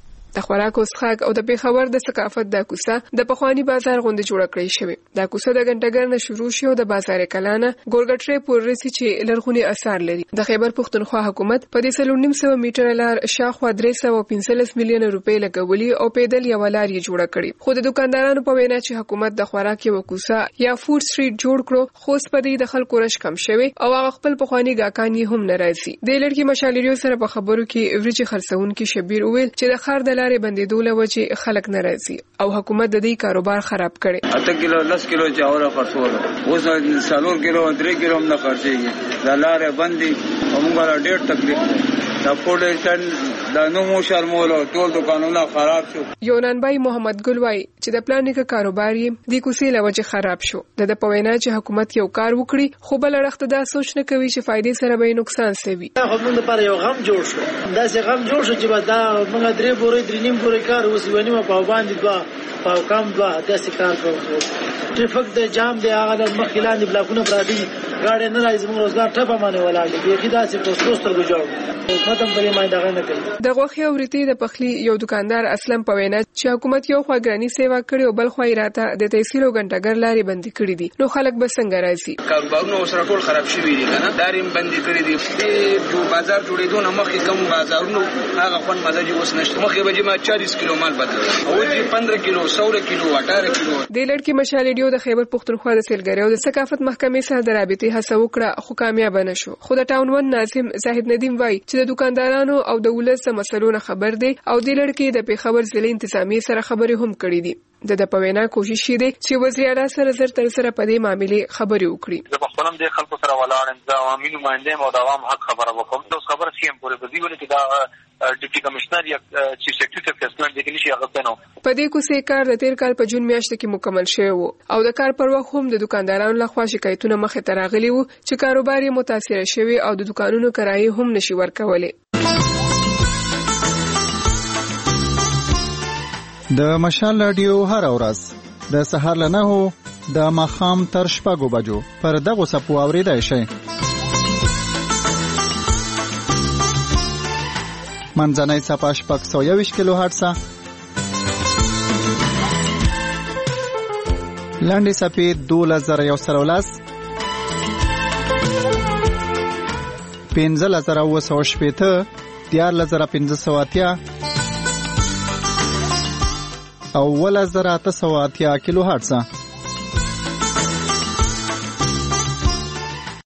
د خوراک او څښاک او د پیښور د ثقافت د کوڅه د پخوانی بازار غونډه جوړه کړې شوې. د کوڅه د ګنټګر نه شروع شو د بازار کلانه ګورګټری پورې چې لرغونی آثار لري. د خیبر پختونخوا حکومت په دې څلور نیم سوه میټر لار شاوخوا درې سوه پنځلس میلیون روپۍ لګولي او پیدل یو لار یې جوړه کړې. خو د دکاندارانو په وینا چې حکومت د خوراک یو کوڅه یا فود سټریټ جوړ کړو، خو سپدې د خلکو رش کم شوی او هغه خپل پخوانی ګاکانی هم ناراضي. د لړکی مشالریو سره په خبرو کې ورچ خرڅون کې شبیر ویل چې د خار د لارې بندیدو له وجې خلک ناراضي او حکومت د دې کاروبار خراب کړي.
اته کیلو لس کیلو چاول خرڅول، اوس څلور کیلو درې کیلو هم نه خرڅېږي. د لارې بندي موږ لا ډېر تکلیف دی. دا پولیسن دا نو مو شرمول ټول دکانونه خراب شو.
یونانبای محمد ګل وای چې د پلانیک کاروبار یې د کوڅې له وجې خراب شو. د د پوینا چې حکومت یو کار وکړي خو بل اړخ دا سوچ نه کوي چې فائدې سره به نقصان سوي.
خو موږ لپاره یو غم جوړ شو، دا چې غم جوړ شو چې دا موږ درې بورې درې نیم بورې کار وسونی ما په باندې با په کم با داسې کار کوو. ټریفیک د جام دی، هغه د مخکلان د بلاکونو پراتی غاړې نه راځي، موږ روزګار ټپه باندې ولاړ دي. کې دا چې پوسټ سترګو جوړ ختم پرې ما دغه نه کوي.
د غوښې او ریتي د پخلی یو دکاندار اسلم په وینا چې حکومت یو خواګرانی سیوا کړي او بل خوای راته د تحصیل او ګنټګر لارې بندي کړې دي، نو خلک به څنګه راځي؟
کاروبارونه سره ټول خراب شوي دي کنه، داریم بندي کړې دي. د بازار جوړېدو نه مخکې کوم بازارونو هغه خون مزاج اوس نشته. مخکې به ما چالیس کیلو مال بدل او دې پندرہ کیلو سولہ کیلو اٹھارہ کیلو.
د لړکی مشالډیو د خیبر پختونخوا د سیلګریو د ثقافت محکمې سره د رابطې هڅه وکړه خو کامیاب نه شو. خو د ټاون ون ناظم زاهد ندیم وای چې د دکاندارانو او د ولس مسلونه خبر دی او د لړکی د پیښور ضلع انتظامی سره خبرې هم کړې دي. د د پوینا کوشش دی چې وزیر اعلی سره زر تر سره په دې معاملې خبرې وکړي.
زه په خپلم د خلکو سره ولاړم، د عوامي نماینده او د عوام حق خبره وکړم. اوس خبره سیم پورې په دې ولې چې دا ډیپټي کمشنر یا چیف سیکریټری فیصله د کنيشي هغه نه
په دې کوسه کار د تیر کال په جون میاشت کې مکمل شوی وو او د کار پر وخت هم د دکاندارانو لخوا شکایتونه مخه ته راغلي وو چې کاروبار یې متاثر شوی او د دکانونو کرایه هم نشي ورکولای.
د مشال رادیو هر ورځ د سهار له نهو د ماښام تر شپږو بجو پر دغه سپو اوریدای شئ. منځنۍ صفحه شپږ سوه یوویشت کیلو هرتزه، لنډې صفحې دولس زره یو سل او لس، پنځلس زره اووه سوه شپېته، دیارلس زره پنځه سوه اتیا او اوولس زره اته سوه اتیا کیلو هرتزه.